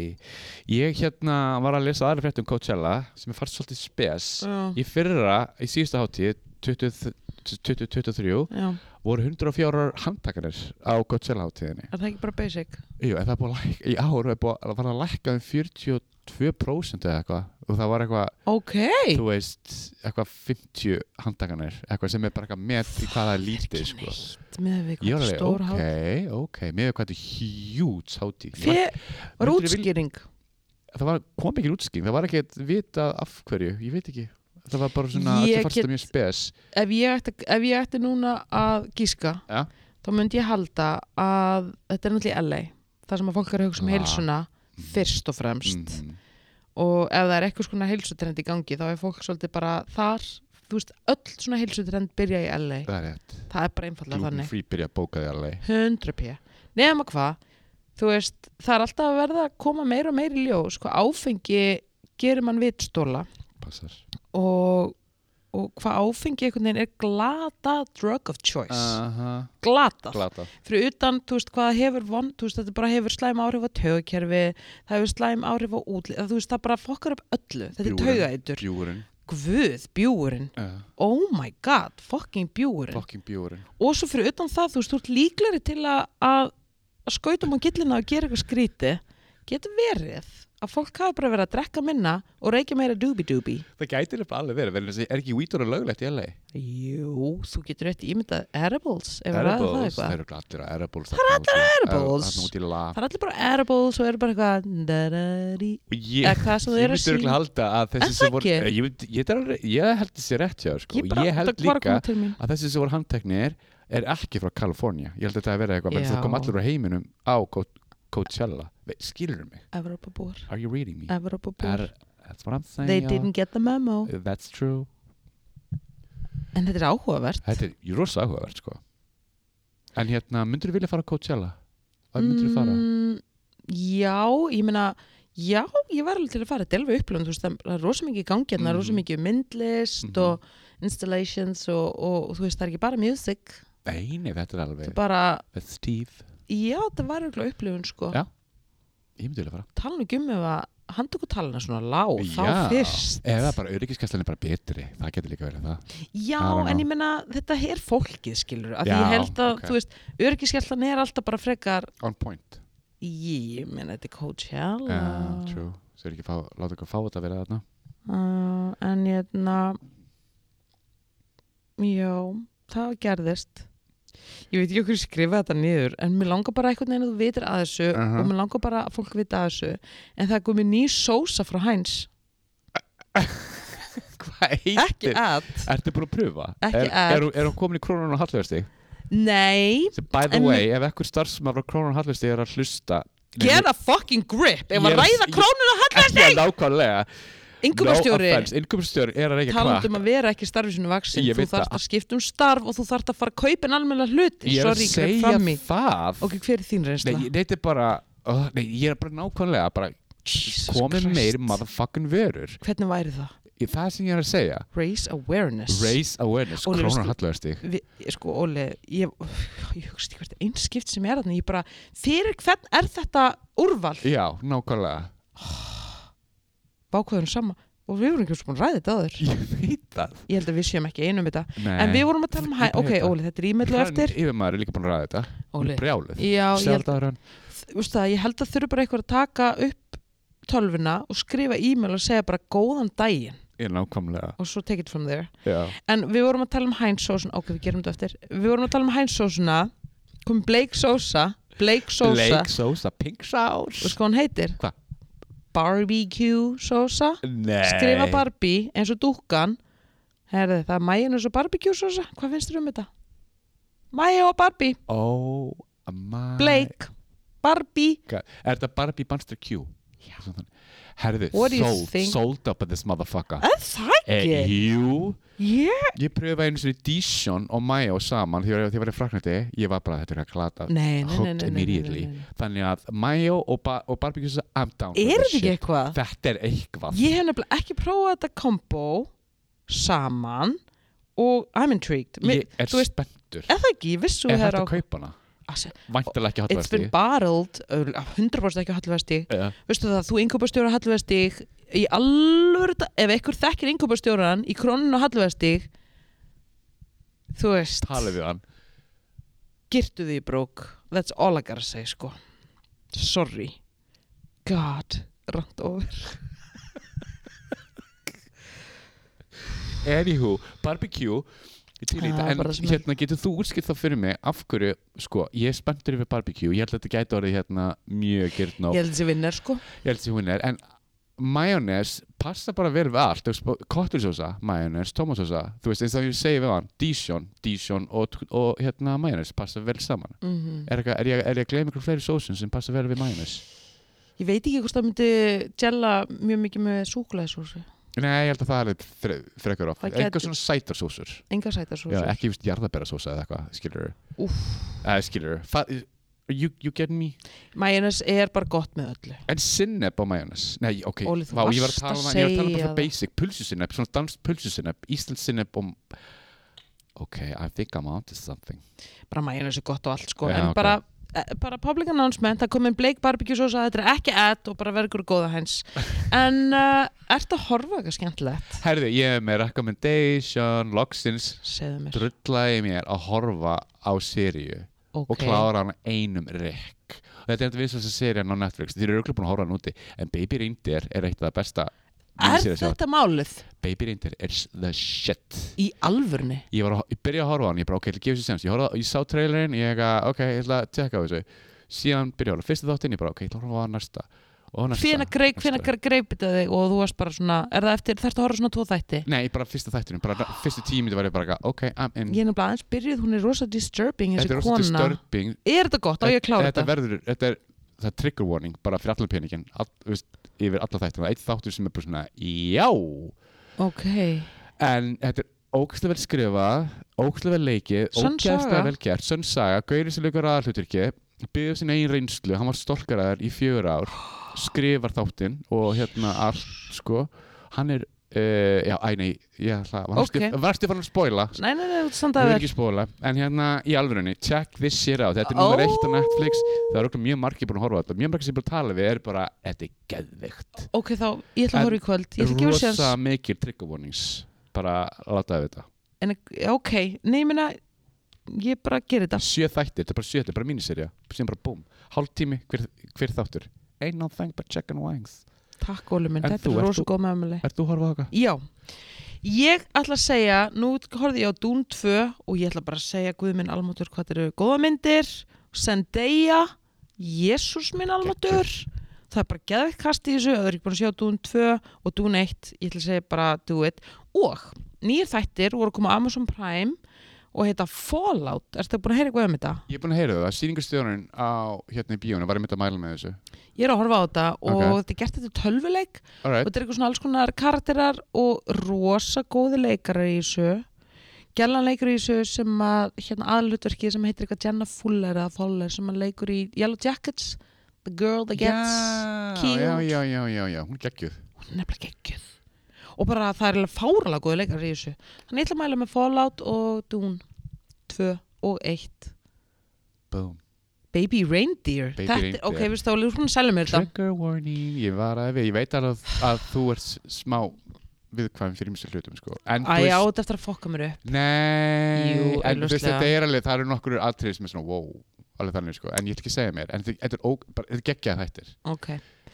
æ Ég hérna var að lesa aðra frétt um Coachella sem er farið svolítið spes
Já,
Í fyrra, í síðustu hátíð tuttugu tuttugu og þrjú
já,
voru hundrað og fjórar handtakanir á Coachella hátíðinni
er það ekki bara basic?
Jú, en það er búið að lækka, í ár er búið að var að lækka um fjörutíu og tvö prósent eða eitthvað og það var eitthvað,
Ok,
þú veist eitthvað fimmtíu handtakanir eitthvað sem er bara eitthvað með í hvað það er lítið sko.
neitt með við
Ég
hvað
var
stór
alveg,
hátíð
ok, ok með hvað þetta er hjúts hátíð Ég
Fe-
var-
var
Myndirðu vilja-
útskýring
það var, kom ekki útskýring, það var ekki að vita af hverju, ég veit ekki það var bara svona,
Ég
þetta fannst
get-
það mjög spes
ef ég, ætti, ef ég ætti núna að gíska
ja.
þá myndi ég halda að þetta er náttúrulega í L A þar sem að fólk er að hugsa um
Ah.
heilsuna fyrst og fremst
mm,
og ef það er eitthvað svona heilsutrend í gangi þá er fólk svolítið bara þar þú veist, öll svona heilsutrend byrja í L A
það er rétt,
það er bara einfallega
gluten
þannig
free byrja að bóka því alveg
hundra p nema hvað, þú veist það er alltaf að verða að koma meira og meira í ljós hvað áfengi gerir mann vitstóla
passar
og, og hvað áfengi einhvern veginn er glata drug of choice
uh-huh.
glata,
glata
fyrir utan þú veist hvað hefur von, þú veist þetta bara hefur slæm áhrif á taugakerfi, það hefur slæm áhrif á útlið, þú veist það bara fokkar upp öllu þetta er
Bjúgurinn.
taugaeitur,
bjúurinn
guð, bjúurinn
uh,
oh my god, fucking bjúurinn
fucking bjúurinn
og svo fyrir utan það, þú veist, þú ert líklegri til að að að skauta um á gillina og gera eitthvað skríti getur verið að fólk hafa bara verið að drekka minna og reykja meira dooby-dooby
það gæti nefnilega alveg verið, verið er ekki vítur og löglegt í L A
Jú, þú getur rétt ímyndað edibles, ef við ræðum það
edibles,
eitthvað
það eru allir að edibles
Það eru allir að edibles.
þarna út í lab
Það er allir bara edibles og eru bara eitthvað da-da-dí.
og ég,
Eða hvað sem þú
ég
eru að
myndi örugglega
sína.
halda að
Er
þessi
það
sem voru
ekki?
ég, myndi, ég, er alveg, ég held þessi rétt hjá sko.
Ég, bara,
ég held
það var að
líka
koma til mín.
að þessi sem voru handteknir er ekki frá Kalifornía ég held að þetta hef verið eitthvað, menn
Já.
það kom allir úr heiminum á Co- Coachella skilur mig,
Evrópabúar
are you reading me?
Evrópabúar
Er, that's what I'm saying
They
y'all.
didn't get the memo
That's true
En þetta er áhugavert
Þetta er ég er rosa áhugavert sko. En hérna, myndur þú vilja fara á Coachella? Hvað myndur þú fara?
Mm, Já, ég meina Já, ég var alveg til að fara Þetta er alveg upplöfum, þú veist, það er rosa mikið í gangi hérna,
Mhm.
rosa mikið myndlist
Mhm.
og installations og, og, og þú veist, það er ekki bara music
Nei, nei, þetta er
það
alveg
er bara,
með Steve,
já, það var alveg upplöfun sko,
Já. ég myndi vilja fara
tala nú ekki um ef að handtökutalina svona lág, þá
Já,
fyrst
eða bara öryggiskæslan er bara betri það getur líka verið það
Já,
I don't
en
know.
ég menna, þetta er fólkið skilur, af því
Já,
ég held að,
ok.
þú veist öryggisgæslan er alltaf bara frekar
on point
ég meina, þetta er Coachella
uh, true, svo er ekki fá, láta ykkur fá þetta að vera þarna
uh, en hérna já, það gerðist ég veit ekki okkur skrifa þetta niður en mér langar bara einhvern veginn að þú vitir að þessu
Uh-huh.
og mér langar bara að fólk vita að þessu en það er komið ný sósa frá Heinz
Hvað heitir?
ekki að,
Ertu búin að pröfa?
Ekki
er,
að.
er, er hún komin í krónun og hallvegstig?
nei
By the
En
way, ef ekkur starfsmaður frá krónun og hallvegstig er að hlusta
get a fucking grip ef
Ég
að
er-
ræða
ég-
krónuna
Ekki nákvæmlega
Ingumastjóri,
No offense, Innkaupastjóri er að reykja
talandi
krakk
um að vera ekki starfi sinu vaksin,
Ég
þú
veit
þarft
það.
að skipta um starf og þú þarft að fara að kaupa en almennilega hluti
Ég er að
sorry, greip
segja
fram í
það
ok, hver er þín reynsla?
Nei, þetta er bara oh, nei, ég er bara nákvæmlega bara komið meir motherfucking vörur.
Hvernig væri það?
Í það sem ég er að segja.
Raise awareness.
Raise awareness, krónar halluverstig.
Sko, Óli, ég, ég hugst ekki hvert einskipt sem er þarna, ég bara, fyrir hvern er þetta úrval?
Já, nákvæmlega.
Bákvæðurinn sama. Og við vorum ekki búin að ræða þetta áður.
Ég veit það.
Ég held að við séum ekki einum þetta.
Nei.
En við vorum að tala um hæ... Ok, Óli, þetta er e-mailu eftir.
Yfirmaður er líka búin að ræða þetta.
Óli.
Brjálið.
Já, ég held,
Seldaðurinn.
Veistu það, ég held að þurfi bara eitthvað að taka upp tölvuna og skrifa e-mail og segja bara góðan daginn.
Ég nákvæmlega.
Og svo take it from there.
Já.
En við vorum að tala um Heinz-sósuna. Ok, við gerum þetta eftir. Við vorum að tala um Heinz-sósuna. Kom Blake Sosa. Blake Sosa.
Blake Sosa, pink sauce.
Og sko hann heitir?
Hvað?
Barbecue Sosa.
Nei.
Skrifa Barbie eins og dúkkan. Herði, það er majónes og barbecue Sosa. Hvað finnst þér um þetta? Mayo og Barbie.
Oh my.
Blake. Barbie.
God. Er þetta Barbie Monster Q?
Já.
Herði, sold,
think?
sold up at this motherfucker.
Er það ekki?
Eh, jú.
Yeah.
Ég pröfaði einu svona Dijon og Mayo saman þegar ég var í Fraklandi. Ég var bara, þetta er að klata.
Nei, nei, nei,
Hooked
nei, nei,
immediately.
nei, nei.
Þannig að Mayo og, ba og barbecue sauce, I'm down for
Er
this
þetta ekki
shit.
eitthvað?
Þetta er eitthvað.
Ég hef nefnilega ekki prófað þetta kombo saman og I'm intrigued.
Ég er
Þú veist,
spenntur.
er það ekki? Ég vissu
Er
það
hægt
á...
að kaupa hana?
Asi,
Væntanlega ekki
It's been
hallvestig.
bottled, hundra prósent ekki hallvestig.
Ja.
Veistu það, þú innkauparstjóra hallvestig í alvöru, ef einhver þekkir innkauparstjóran í krónun og hallvestig, þú veist,
Talið við hann.
girtu því brók. That's all I gotta say, sko. Sorry. God, rant over.
Anywho, barbecue til í
Það
þetta,
er
en
bara sem
hérna getur þú útskipt þá fyrir mig af hverju, sko, ég er spenntur yfir barbecue, ég held að þetta gæti orðið hérna mjög gyrnó,
Ég held þessi vinnar, sko.
ég held þessi hún er, en majónes passa bara vel við allt, kottelsósa, majónes, tómatsósa, þú veist, eins og ég segi við hann, Dijon, Dijon og, og hérna majónes passa vel saman.
Mm-hmm.
Er, eitthvað, er, ég, er ég að gleyma ykkur fleiri sósum sem passa vel við majónes?
Ég veit ekki hvort það myndi gella mjög mikið með súkulæðisósu.
Nei, ég held að það er fre, frekar oft,
Það
eitthvað
gæti-
svona sætarsósur.
Enga sætarsósu.
Já, ekki víst jarðabærasósa eða eitthvað, skilur
Úff.
uh, skilur you, you get me?
Majónes er bara gott með öllu.
En sinneb á majónes? Nei, ok,
Óli, þú
Vá, ég var að
varst
tala
að
um það, ég var að tala um
segja
bara
það.
basic, pulsusinneb, svona dansk pulsusinneb, Íslands sinneb og ok, I think I'm onto something.
Bara majónes er gott og allt, sko.
Já,
en
ok.
bara, eh, bara public announcement, það kom inn Blake barbecue sósa, þetta er ekki ad og bara verður góða hens. En uh, ertu að horfa eitthvað skemmtilegt?
Herði, ég er með recommendation, loksins
Segðu mér.
drullaði mér að horfa á seríu
Ok.
og klára hana einum rekk. Þetta er þetta vissast að serían á Netflix, þið eru örugglega búin að horfa hann úti, en Baby Reindeer er eitt af það besta.
Er
minisería sem-
þetta málið?
Baby Reindeer er the shit.
Í alvörni?
Ég, var að, ég byrjaði að horfa á hann, ég bara ok, ég ætla að gefa sér sens, ég, horfa, ég sá trailerinn, ég eitthvað, ok, ég ætla að tjekka á þessu, síðan byrjaði að horfa, fyrsta þáttinn, ég bara ok, ég ætla að horfa á næsta og næsta,
Hvenær greip,
næsta.
hvenær greip þetta þig og þú varst bara svona, er það eftir, þarftu að horfa svona tvo þætti?
Nei, bara fyrsta þættinum, bara fyrstu tíu mínútur var ég bara ok, I'm in.
Ég er nefnilega aðeins byrjuð, hún er rosa disturbing
Þetta
þessi
er rosa
kona.
disturbing.
Er þetta gott? Á ég að klára
Þetta
þetta?
verður, þetta er, það er trigger warning bara fyrir allan peningin, all, veist, yfir alla þættina, eitt þáttur sem er bara svona já,
Ok.
en þetta er ógeðslega vel skrifað, ógeðslega vel leikið,
Sönn
ógeðslega
saga.
vel gert, sönn saga, Gauri sem leikur aðalhlutverki, byggði sín eigin reynslu, hann var stólkaraður í fjögur ár, skrifar þáttinn og hérna allt, sko, hann er, uh, já, æ, nei, ég ætla, varstu,
Ok.
varstu fann að spoila,
Nei, nei, nei, þú
ég
standaði
vil
vel.
ekki spoila, en hérna í alvörunni, check this shit out, þetta er nummer eitt á
Oh.
Netflix, það er okkur mjög margir búin að horfa á þetta, mjög margir sem búin að tala við er bara, þetta er geðvikt.
Ok, þá, ég ætla að
En
horfa í kvöld. Ég ætla að gefa sér.
Rosa mikil trigger warnings, bara láta við þetta.
En ok, nei, ég meina, ég bara gerir þetta.
Sjö þættir, þetta er bara sjö, þetta er bara míniserja, síðan bara búm, hálftími, hver, hver þáttur. Ain't no thing but chicken wings.
Takk, Óli minn,
En
þetta
þú,
er
ert
rosa
þú-
góð meðmæli.
Ert þú að horfa á það?
Já, ég ætla að segja, nú horfði ég á Dune tvö og ég ætla bara að segja, Guð minn almáttur, hvað eru góða myndir, Zendaya, Jesús minn almáttur, það er bara geðveikt kast í þessu, það er ekki búin að sjá Dune tvö og Dune eitt, ég ætla að segja bara do it, og nýjir þættir voru að koma á Amazon Prime og heita Fallout, ertu búin að heyra eitthvað um þetta?
Ég er búin að heyra það, sýningarstjórinn á hérna í bíónu, var ég myndi að mæla með þessu.
Ég er að horfa á þetta og
Ok.
þetta er gert þetta tölvuleik
Alright,
og þetta er eitthvað svona alls konar karakterar og rosa góði leikarar í þessu. Gjallan leikur í þessu sem að hérna aðalhlutverkið sem heitir eitthvað Jenna Fuller eða Fuller sem að leikur í Yellow Jackets, The the girl that gets
já,
killed.
já, já, já, já, já, hún er geggjuð.
Hún er nefnilega geggjuð. Og bara það er alveg fáralega góða leikar í þessu. Þannig ég ætla að mæla með Fallout og Dune tvö og eitt.
Boom.
Baby Reindeer.
Baby
Þetta,
Reindeer.
ok, við stáðum hún að selja mér þetta.
Trigger warning, ég var að við, ég veit alveg að, að þú ert smá viðkvæm fyrir ymsir hlutum, sko. En
Æ, já, þetta eftir að fokka mér upp.
Nei,
Jú,
en þú veist,
augljóslega.
þetta er alveg, það eru nokkur atriði sem er svona, wow, alveg þannig, sko. En ég ætla ekki að segja mér, en þetta er, ó, bara, þetta er geggjað þættir.
Ok.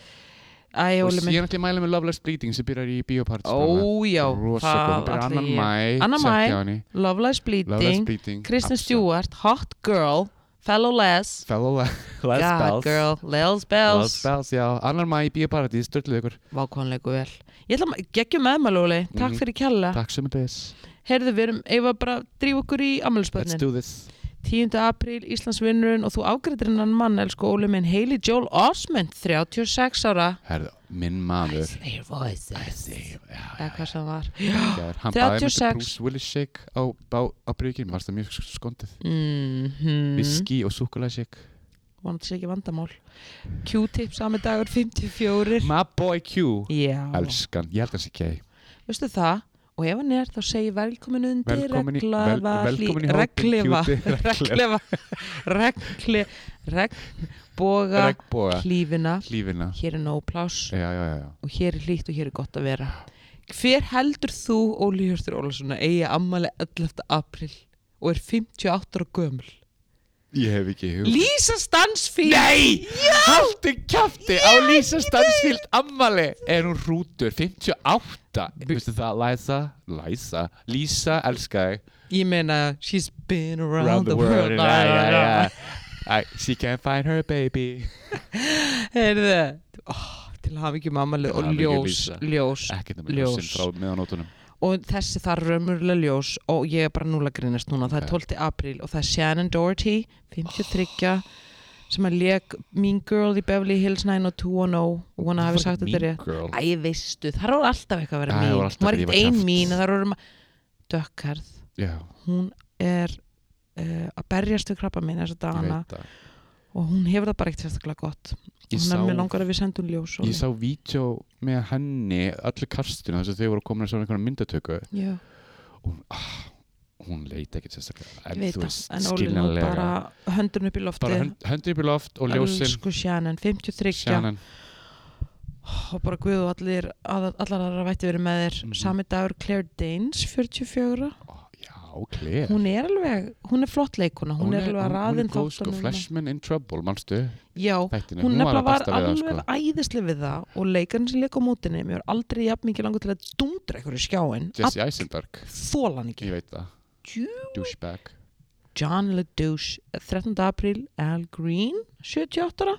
Æ,
Og
Óli minn.
síðan ætla ég að mæla með Loveless Bleeding sem byrjar í Bíópartís.
Ó, já,
Rosa góð, hún byrjar annan mæ,
Annan
tjekkja
maí.
á henni.
Loveless
Loveless
Bleeding,
Bleeding.
Kristen
Absa.
Stewart, Hot Girl, Fellow Les,
Fellow Les
God
Bells.
Girl, Les
Les
Bells.
Bells, já. Annan mæ í Bíópartís, störtluð ykkur.
Vákvæðanleiku vel. Ég ætla að geggjum meðmælu, Óli. Takk
Mhm.
fyrir kjalla.
Takk sem er þess.
Heyrðu, við erum, ef að bara drífa okkur í
Let's
afmælisbörnin.
do this.
tíunda apríl, Íslandsvinnurinn og þú ágreitir hennan mann, elsku Óli minn, Hailey Joel Osment, þrjátíu og sex ára.
Herðu, minn maður.
Their voices.
Já,
Eða hvað sem var.
já. Hann baði
þrjátíu og
með
sex.
Bruce Willis shake á, á, á bryggin. Varst það mjög skondið.
Mhm.
Whisky og súkulega shake.
Vonandi sé ekki vandamál. Q-tip sami dagur, fimmtíu og fjögur.
My boy Q.
Já.
Elskan, ég held að það sé gay.
Veistu það? Og ef hann er, þá segi velkomin undir
Velkomin í, vel,
reglafa
velkomin í
reglifa
hópin Cutie.
reglifa regli regnboga
Regnboga.
hlífina.
Lífina.
Hér er nóg pláss
Já, já, já, já.
og hér er hlýtt og hér er gott að vera. Hver heldur þú, Óli Hjörtur Ólafsson, að eigi afmæli ellefta apríl og er fimmtíu og átta ára gömul?
Ég hef ekki hug.
Lísa Stansfield.
Nei! Haltu kjafti á Lísa Stansfield ammali. Er hún hrútur? fimmtíu og átta. Vistu það, Liza? Liza? Lísa, elska þig.
Ég meina, she's been around,
Around
the world.
Ja, ja, ja. I, she can't find her baby.
Heyrðu, oh, til hafa ekki mammalið
Til
og
hamingju,
ljós,
Lísa.
ljós
Ekkert um
Ljós.
ljósinn frá meðanótunum.
og þessi það er raunverulega ljós og ég er bara núla grínast núna, það er
Ok.
tólfta apríl og það er Shannon Doherty, fimmtíu og þrjú sem að lék Mean Girl í Beverly Hills nine oh two one oh og hún hafi sagt þetta rétt.
Girl.
Æ, veistu, það er alltaf eitthvað að vera
Æ,
mín
það var
hún
alltaf
var
að
ekkert
rífa
ein
kjaft.
mín, það eru dökkarð,
Já,
hún er uh, að berjast við krabba mín þessa
ég
dagana
veit það.
og hún hefur það bara ekkert sérstaklega gott.
Ég
Hún er
sá-
mér langar að við sendum ljós og
Ég sá vídeo með henni, öllu kastinu, þess að þau voru komin að svona einhverja myndatöku
já,
og hún, ah, hún leit ekkert sérstaklega.
ég
En
veit
þú
það,
veist,
en Óli nú
skiljanlega.
bara höndurinn upp í loftið.
Bara hönd, höndi upp í loft og ljósin.
Elsku Shannon, fimmtíu og þrjú
Shannon.
og bara guð og allir að, allar aðra vætti verið með þér.
Mhm.
Sami dagur Claire Danes, fjörutíu og fjögur.
Ó, já, Claire.
Hún er alveg, hún er flott leikuna, hún, er alveg að
hún
raðin
er góð, sko, Flashman in Trouble, manstu?
Já,
Þættinu.
hún nefnilega var
besta við það,
alveg
sko.
æðislega við það og leikarinn sem leik á mótinni, mér var aldrei jafn mikið langur til að dundra eitthvað í skjáin.
Jesse Eisenberg,
Þólan ekki.
ég veit það.
Djú.
Douchebag.
John LaDouche, þrettánda apríl, Al Green, sjötíu og átta ára.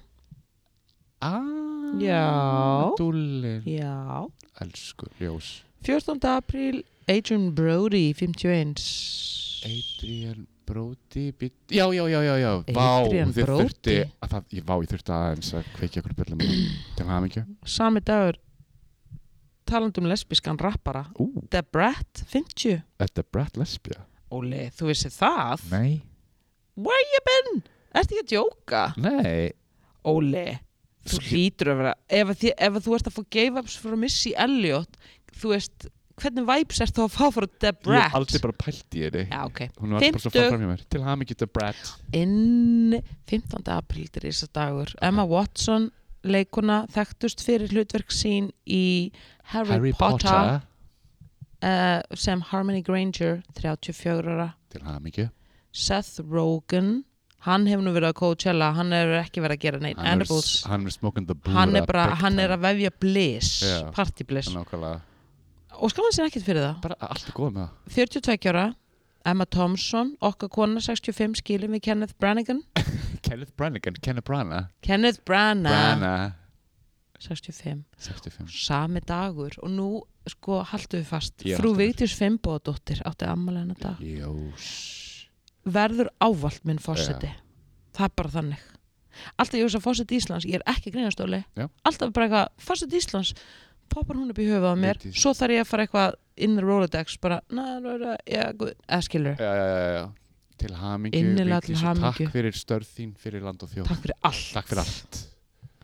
Ah,
Já.
Dúllir.
Já.
Elsku, ljós.
fjórtánda apríl, Adrian Brody, fimmtíu og eins.
Adrian Brody bit... Já, já, já, já, já. Vá,
Adrian
þið
Brody.
þurfti að það, ég, vá, ég þurfti aðeins að kveikja okkur bjöllum til hamingju.
Sami dagur, talandi um lesbískan rappara,
Ú,
The Brat, fimmtíu.
þetta er Brett Lesbia.
Óli, þú vissi það?
Nei.
Where you been? Ertu ekki að djóka?
Nei.
Óli, þú hlýtur að vera, ef, að þi, ef að þú ert að fá gave-ups frá Missy Elliott, þú veist, hvernig vibes ert þú að fá frá The
Ég
Brat?
hef aldrei bara pælt í henni.
Já, ok.
Hún var bara svo
Fimmtug.
fram hjá mér. Til hamingju The Brat.
Inn fimmtánda apríl er þess dagur. Emma Watson, leikuna, þekktust fyrir hlutverk sín í Harry,
Harry
Potter,
Potter.
Uh, sem Harmony Granger, þrjátíu og fjögur ára.
Til hamingju.
Seth Rogen, hann hefur nú verið að Coachella, hann hefur ekki verið að gera neitt
Hann er,
edibles.
hann er smoking the blue.
Hann er bara, hann er að vefja bliss,
Já.
party bliss.
Nákvæmlega.
Og skamma sér ekkert fyrir það.
Bara allt er góð með það.
fjörutíu og tveggja ára, Emma Thompson, okkar kona sextíu og fimm, skilin við Kenneth Branagh.
Kenneth Branagh, Kenneth Branagh.
Kenneth Branagh,
Branagh.
sextíu og fimm.
sextíu og fimm.
Sami dagur og nú sko haldum við fast.
Ég
Frú
haltu mér.
Vigdís Finnbogadóttir átti afmæli hennar dag.
Ljós.
Verður ávallt minn forseti.
Já.
Það er bara þannig. Alltaf ég hugsa forseti Íslands, ég er ekki grínastóli.
Já.
Alltaf bara eitthvað, forseti Íslands, poppar hún upp í höfuð á mér,
Vigdís.
svo þarf ég að fara eitthvað in the Rolodex, bara, na, na, na, ja, eða skilur.
Já, já, já, já. Til hamingju.
Innilega til
Vigdís, og
hamingju.
Takk fyrir störð þín, fyrir land og þjóð.
Takk fyrir allt.
Takk fyrir allt.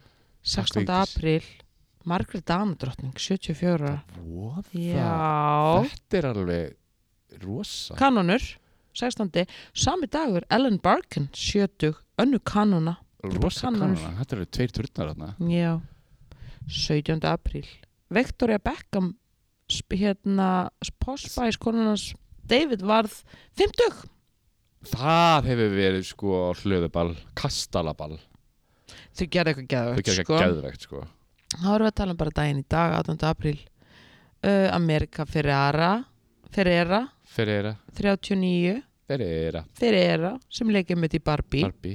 sextánda apríl Margrét Danadrottning, sjötíu og fjögur ára.
What?
Já.
Þetta er alveg rosa.
Kanonur, sextándi Sami dagur, Ellen Barkin, sjötug, önnu kanona.
Rosa
kanonur.
kanona, þetta eru tveir turnar þarna.
Já. sautjánda apríl Victoria Beckham, sp- hérna, Pospæs konunans David varð fimmtug.
Það hefur verið sko hlöðuball, kastalaball.
Þau gerði eitthvað
Þau
geðvegt,
gerir
sko.
ekki geðvegt sko.
Þá erum við að tala um bara daginn í dag, átjánda apríl. Uh, Amerika Ferrera, Ferrera,
Ferreira,
þrjátíu og níu,
Ferreira,
Ferrera, sem leikir mitt í Barbie.
Barbie.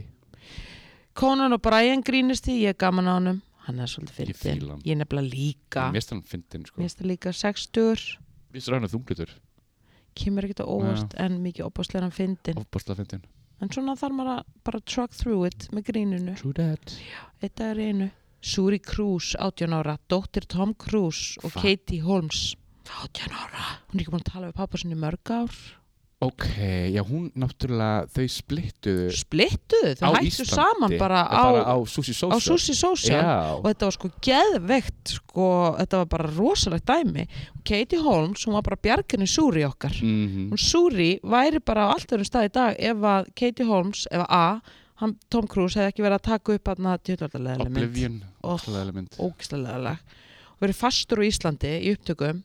Conan O'Brien grínist í, ég er gaman á honum. Hann er svolítið
Ég
fyndin.
fíla hann.
Ég er nefnilega líka.
Mér finnst hann fyndin sko.
Mér finnst það líka sextugur.
Mér finnst hann þunglutur.
Kemur ekkert á óvart en mikið opaslega hann fyndin.
Ofbáslega fyndin.
En svona þarf maður að bara truck through it með gríninu.
True that.
Eitt er einu. Suri Cruise, átján ára, dóttir Tom Cruise og
Hva?
Katie Holmes. átján ára. Hún er ekki búin að tala við pappa sinni í mörg ár.
Ok, já hún náttúrulega, þau splittuðu
Splittuðu, þau
á
hættu
Íslandi.
saman bara á,
bara á Sushi
á
Social.
Sushi Social.
Já.
Og þetta var sko geðveikt, sko, þetta var bara rosalegt dæmi. Katie Holmes, hún var bara bjarginni Suri okkar.
Mhm.
Hún Suri væri bara á allt öðrum stað í dag ef að Katie Holmes, ef að A, hann, Tom Cruise hefði ekki verið að taka upp hann að tjóðvartalega mynd.
Oblivion,
Oh.
ótrúlega element.
Ógislega lag. Og verið fastur á Íslandi í upptökum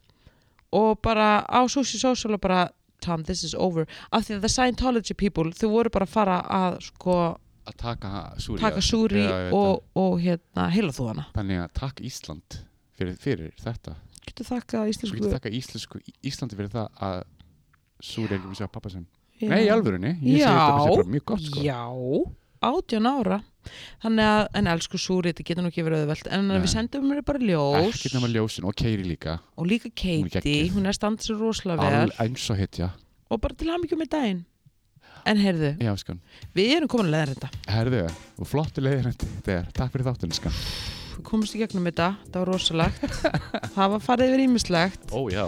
og bara á Sushi Social og bara Tom, this is over. Af því að the Scientology people, þau voru bara að fara að sko
Að taka Súri.
taka Suri
Já, ég veit
og, og hérna heila þú hana.
Þannig að takk Ísland fyrir, fyrir þetta.
Getur þakkað
Þú
íslensku.
getur þakka Íslensku, Íslandi fyrir það að Súri er ekki með sér pappa sinn.
Já.
Nei, í alvörunni. Ég segi þetta bara sé bara mjög gott sko.
Já, átján ára. Þannig að, en elsku Súri, þetta getur nú ekki verið auðvelt. En
Nei.
við sendum mér bara ljós.
Ekkert nema ljósin og Keiri líka.
Og líka
Hún er
Katie,
geggjuð.
hún er standið svo rosalega vel.
Al, eins og hitja.
Og bara til hamingju með daginn. En heyrðu,
Já, skan.
við erum komin að leiða þetta.
Herðu, og flottu leiðir þetta er. Takk fyrir þáttun, skan.
Við komumst í gegnum þetta, það var rosalegt. Það var farið yfir ýmislegt.
Ó, já.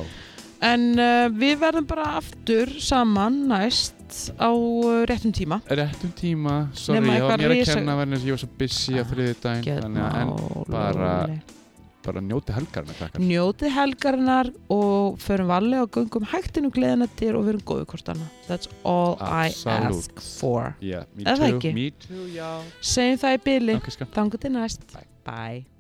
En uh, við verðum bara aftur saman næst á uh, réttum tíma.
Réttum tíma, sorry,
Nema
ég var
eitthvað
mér að
risa-
kenna verðin þess að ég var svo busy á þriðjudaginn. Þannig að en bara, bara njóti helgarna, krakkar.
Njótið helgarinnar og förum varlega og göngum hægt inn um gleðinættir og verum góðu hvort annað. That's all
Absolute.
I ask for.
Yeah, me
Er það
too,
ekki?
me too, já.
Segjum það í bili.
Ok, skan.
Þangu til næst.
Bye.
Bye.